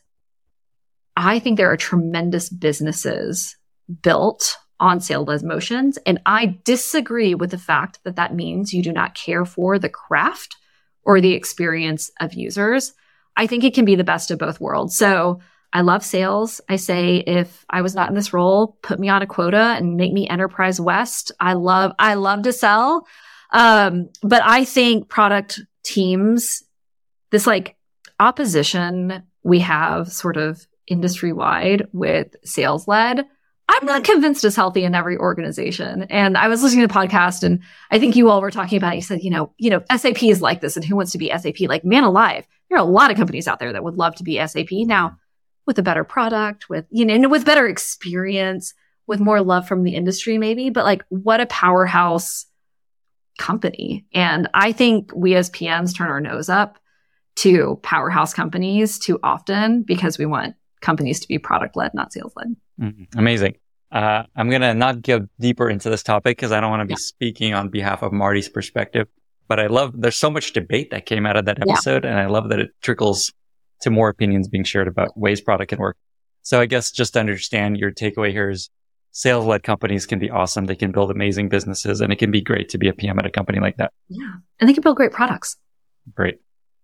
I think there are tremendous businesses built on sales-led motions. And I disagree with the fact that that means you do not care for the craft or the experience of users. I think it can be the best of both worlds. So I love sales. I say, if I was not in this role, put me on a quota and make me Enterprise West. I love, I love to sell. Um, but I think product teams, this like opposition we have sort of industry wide with sales led, I'm not convinced is healthy in every organization. And I was listening to the podcast, and I think you all were talking about it. You said, you know, you know, S A P is like this, and who wants to be S A P? Like, man alive, there are a lot of companies out there that would love to be S A P now, with a better product, with, you know, with better experience, with more love from the industry maybe. But like, what a powerhouse company. And I think we as P Ms turn our nose up to powerhouse companies too often because we want companies to be product led, not sales led. Mm-hmm. Amazing. Uh, I'm going to not go deeper into this topic because I don't want to be Yeah. speaking on behalf of Marty's perspective, but I love, there's so much debate that came out of that episode, yeah. and I love that it trickles to more opinions being shared about ways product can work. So I guess just to understand, your takeaway here is sales-led companies can be awesome. They can build amazing businesses, and it can be great to be a P M at a company like that. Yeah. And they can build great products. Great.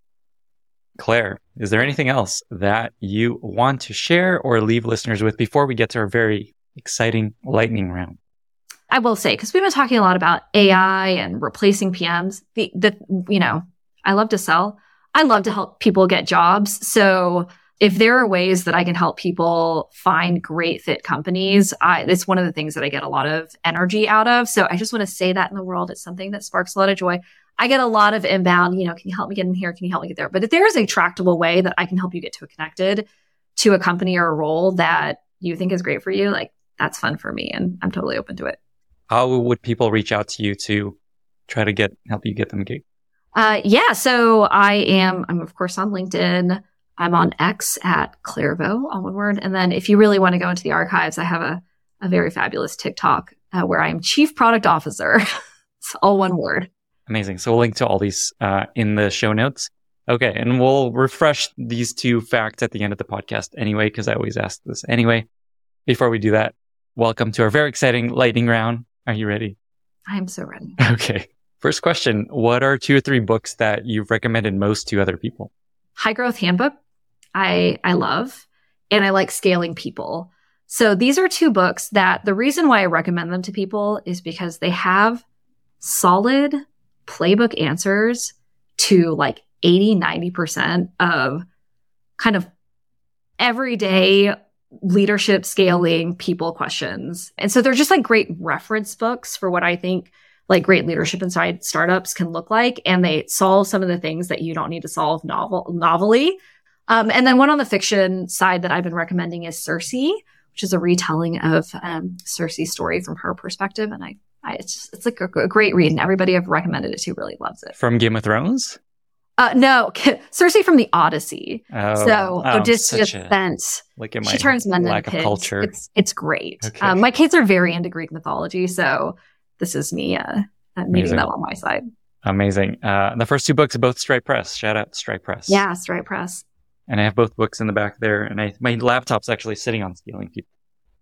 Claire, is there anything else that you want to share or leave listeners with before we get to our very exciting lightning round? I will say, because we've been talking a lot about A I and replacing P Ms, the, the, you know, I love to sell. I love to help people get jobs. So if there are ways that I can help people find great fit companies, I, it's one of the things that I get a lot of energy out of. So I just want to say that in the world. It's something that sparks a lot of joy. I get a lot of inbound, you know, can you help me get in here? Can you help me get there? But if there is a tractable way that I can help you get to a connected to a company or a role that you think is great for you, like, that's fun for me. And I'm totally open to it. How would people reach out to you to try to get, help you get them a gig? Uh, yeah. So I am, I'm of course on LinkedIn. I'm on X at Claire Vo, all one word. And then if you really want to go into the archives, I have a, a very fabulous TikTok uh, where I am Chief Product Officer. It's all one word. Amazing. So we'll link to all these uh, in the show notes. Okay. And we'll refresh these two facts at the end of the podcast anyway, because I always ask this anyway. Before we do that, welcome to our very exciting lightning round. Are you ready? I'm so ready. Okay. First question. What are two or three books that you've recommended most to other people? High Growth Handbook, I I love, and I like Scaling People. So these are two books that the reason why I recommend them to people is because they have solid playbook answers to like eighty, ninety percent of kind of everyday leadership scaling people questions. And so they're just like great reference books for what I think like great leadership inside startups can look like. And they solve some of the things that you don't need to solve novel novelly. Um, and then one on the fiction side that I've been recommending is Circe, which is a retelling of um, Circe's story from her perspective. And I, I it's just, it's like a, a great read, and everybody I've recommended it to really loves it. From Game of Thrones? Uh, no, Circe from the Odyssey. Oh, so oh, Odysseus such a- spent. Look at my She turns men into lack of pigs. culture. It's it's great. Okay. Um, my kids are very into Greek mythology, so this is me uh, uh, meeting Amazing. them on my side. Amazing. Uh, the first two books are both Stripe Press. Shout out Stripe Press. Yeah, Stripe Press. And I have both books in the back there. And I, my laptop's actually sitting on Scaling People.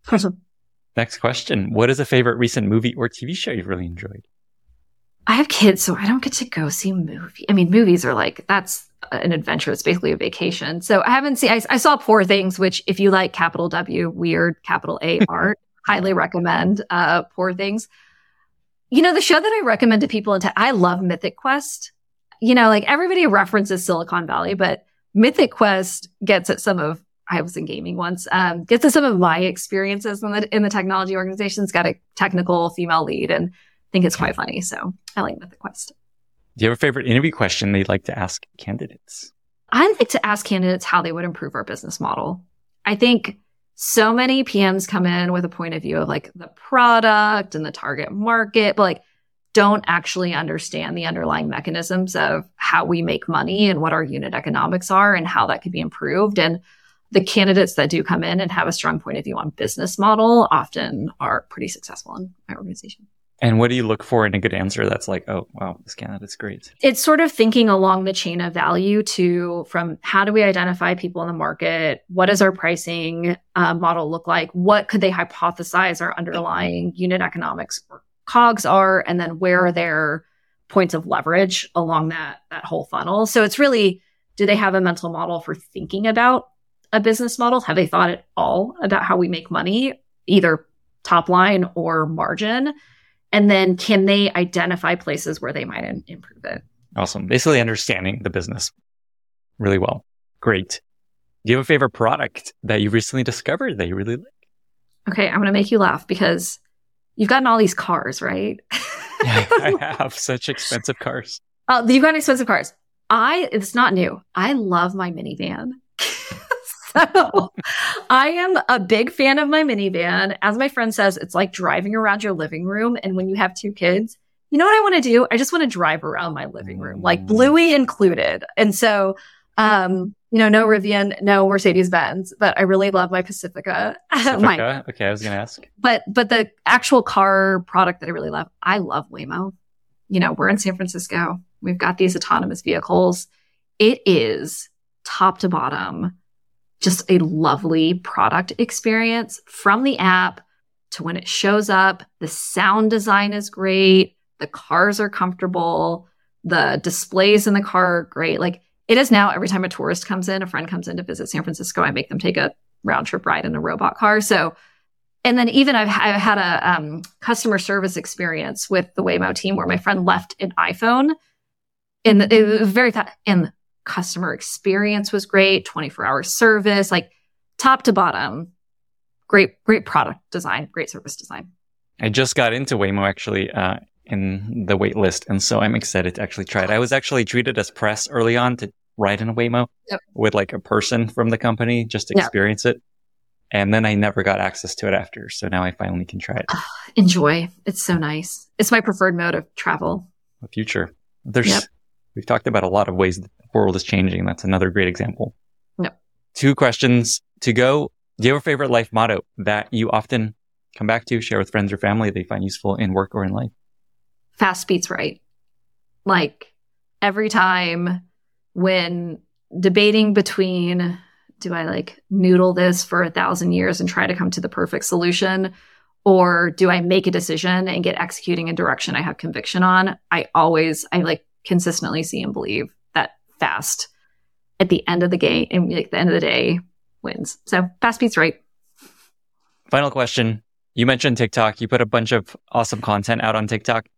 Next question. What is a favorite recent movie or T V show you've really enjoyed? I have kids, so I don't get to go see movies. I mean, movies are like, that's an adventure. It's basically a vacation. So I haven't seen, I, I saw Poor Things, which if you like capital W, weird, capital A art, highly recommend uh, Poor Things. You know, the show that I recommend to people, in tech, I love Mythic Quest. You know, like everybody references Silicon Valley, but Mythic Quest gets at some of, I was in gaming once, um, gets at some of my experiences in the, in the technology organization. It's got a technical female lead, and I think it's quite funny. So I like Mythic Quest. Do you have a favorite interview question they'd like to ask candidates? I'd like to ask candidates how they would improve our business model. I think so many P Ms come in with a point of view of like the product and the target market, but like don't actually understand the underlying mechanisms of how we make money and what our unit economics are and how that could be improved. And the candidates that do come in and have a strong point of view on business model often are pretty successful in my organization. And what do you look for in a good answer that's like, oh, wow, this candidate's great? It's sort of thinking along the chain of value to from how do we identify people in the market? What does our pricing uh, model look like? What could they hypothesize our underlying unit economics or COGS are? And then where are their points of leverage along that, that whole funnel? So it's really, do they have a mental model for thinking about a business model? Have they thought at all about how we make money, either top line or margin? And then can they identify places where they might in- improve it? Awesome. Basically understanding the business really well. Great. Do you have a favorite product that you recently discovered that you really like? Okay, I'm going to make you laugh because you've gotten all these cars, right? Yeah, I have such expensive cars. Oh, you've got expensive cars. I, it's not new. I love my minivan. So I am a big fan of my minivan. As my friend says, it's like driving around your living room. And when you have two kids, you know what I want to do? I just want to drive around my living room, like Bluey included. And so, um, you know, no Rivian, no Mercedes-Benz, but I really love my Pacifica. Pacifica? my, okay, I was going to ask. But, but the actual car product that I really love, I love Waymo. You know, we're in San Francisco. We've got these autonomous vehicles. It is top to bottom just a lovely product experience from the app to when it shows up. The sound design is great. The cars are comfortable. The displays in the car are great. Like it is now, every time a tourist comes in, a friend comes in to visit San Francisco, I make them take a round trip ride in a robot car. So, and then even I've, I've had a um, customer service experience with the Waymo team where my friend left an iPhone in the, it was very, th- and customer experience was great, twenty-four hour service, like top to bottom, great, great product design, great service design. I just got into Waymo actually uh, in the wait list. And so I'm excited to actually try it. I was actually treated as press early on to ride in a Waymo yep. with like a person from the company just to yep. experience it. And then I never got access to it after. So now I finally can try it. Oh, enjoy. It's so nice. It's my preferred mode of travel. The future. There's, yep. We've talked about a lot of ways that the world is changing. That's another great example. Yep. Two questions to go. Do you have a favorite life motto that you often come back to, share with friends or family they find useful in work or in life? fast beats right. Like every time when debating between, do I like noodle this for a thousand years and try to come to the perfect solution? Or do I make a decision and get executing a direction I have conviction on? I always, I like consistently see and believe that fast at the end of the game, and like the end of the day wins. So fast beats right. Final question. You mentioned TikTok. You put a bunch of awesome content out on TikTok.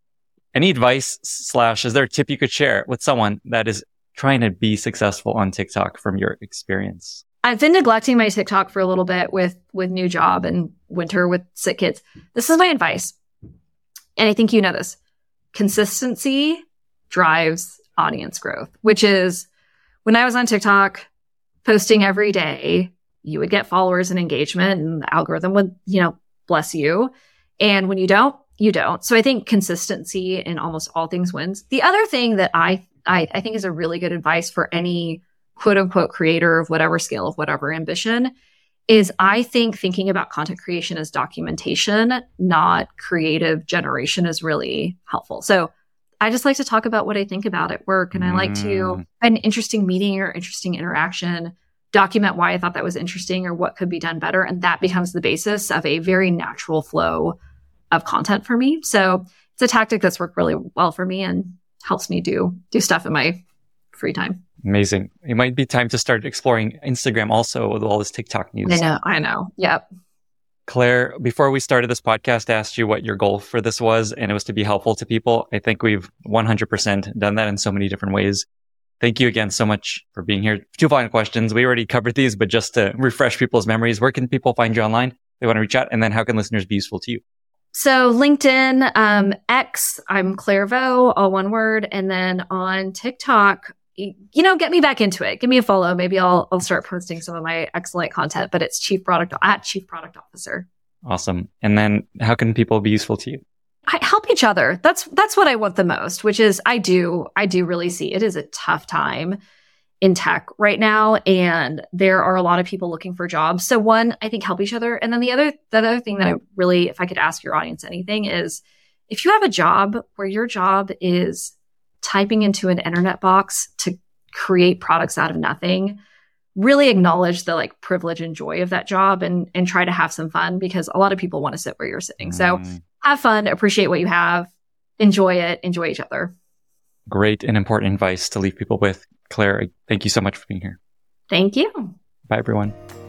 Any advice slash, is there a tip you could share with someone that is trying to be successful on TikTok from your experience? I've been neglecting my TikTok for a little bit with, with new job and winter with sick kids. This is my advice. And I think you know this. Consistency drives audience growth, which is when I was on TikTok posting every day, you would get followers and engagement and the algorithm would, you know, bless you. And when you don't, you don't. So I think consistency in almost all things wins. The other thing that I, I, I think is a really good advice for any quote unquote creator of whatever scale of whatever ambition is I think thinking about content creation as documentation, not creative generation, is really helpful. So I just like to talk about what I think about at work. And I like to have an interesting meeting or interesting interaction, document why I thought that was interesting or what could be done better. And that becomes the basis of a very natural flow of content for me. So it's a tactic that's worked really well for me and helps me do do stuff in my free time. Amazing. It might be time to start exploring Instagram also with all this TikTok news. I know. I know. Yep. Claire, before we started this podcast, I asked you what your goal for this was, and it was to be helpful to people. I think we've one hundred percent done that in so many different ways. Thank you again so much for being here. Two final questions. We already covered these, but just to refresh people's memories, where can people find you online? They want to reach out, and then how can listeners be useful to you? So LinkedIn, um, X, I'm Claire Vo, all one word. And then on TikTok, you know, get me back into it. Give me a follow. Maybe I'll I'll start posting some of my excellent content, but it's chief product at chief product officer. Awesome. And then how can people be useful to you? I help each other. That's that's what I want the most, which is I do I do really see it is a tough time in tech right now, and there are a lot of people looking for jobs. So one, I think help each other, and then the other the other thing that I really, if I could ask your audience anything, is if you have a job where your job is typing into an internet box to create products out of nothing, really acknowledge the like privilege and joy of that job and and try to have some fun, because a lot of people want to sit where you're sitting. Mm. So have fun, appreciate what you have, enjoy it, enjoy each other. Great and important advice to leave people with. Claire, thank you so much for being here. Thank you. Bye, everyone.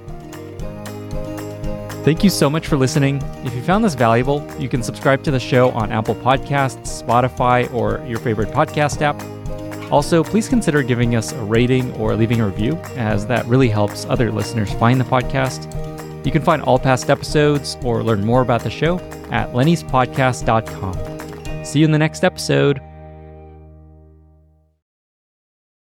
Thank you so much for listening. If you found this valuable, you can subscribe to the show on Apple Podcasts, Spotify, or your favorite podcast app. Also, please consider giving us a rating or leaving a review, as that really helps other listeners find the podcast. You can find all past episodes or learn more about the show at lennys podcast dot com. See you in the next episode.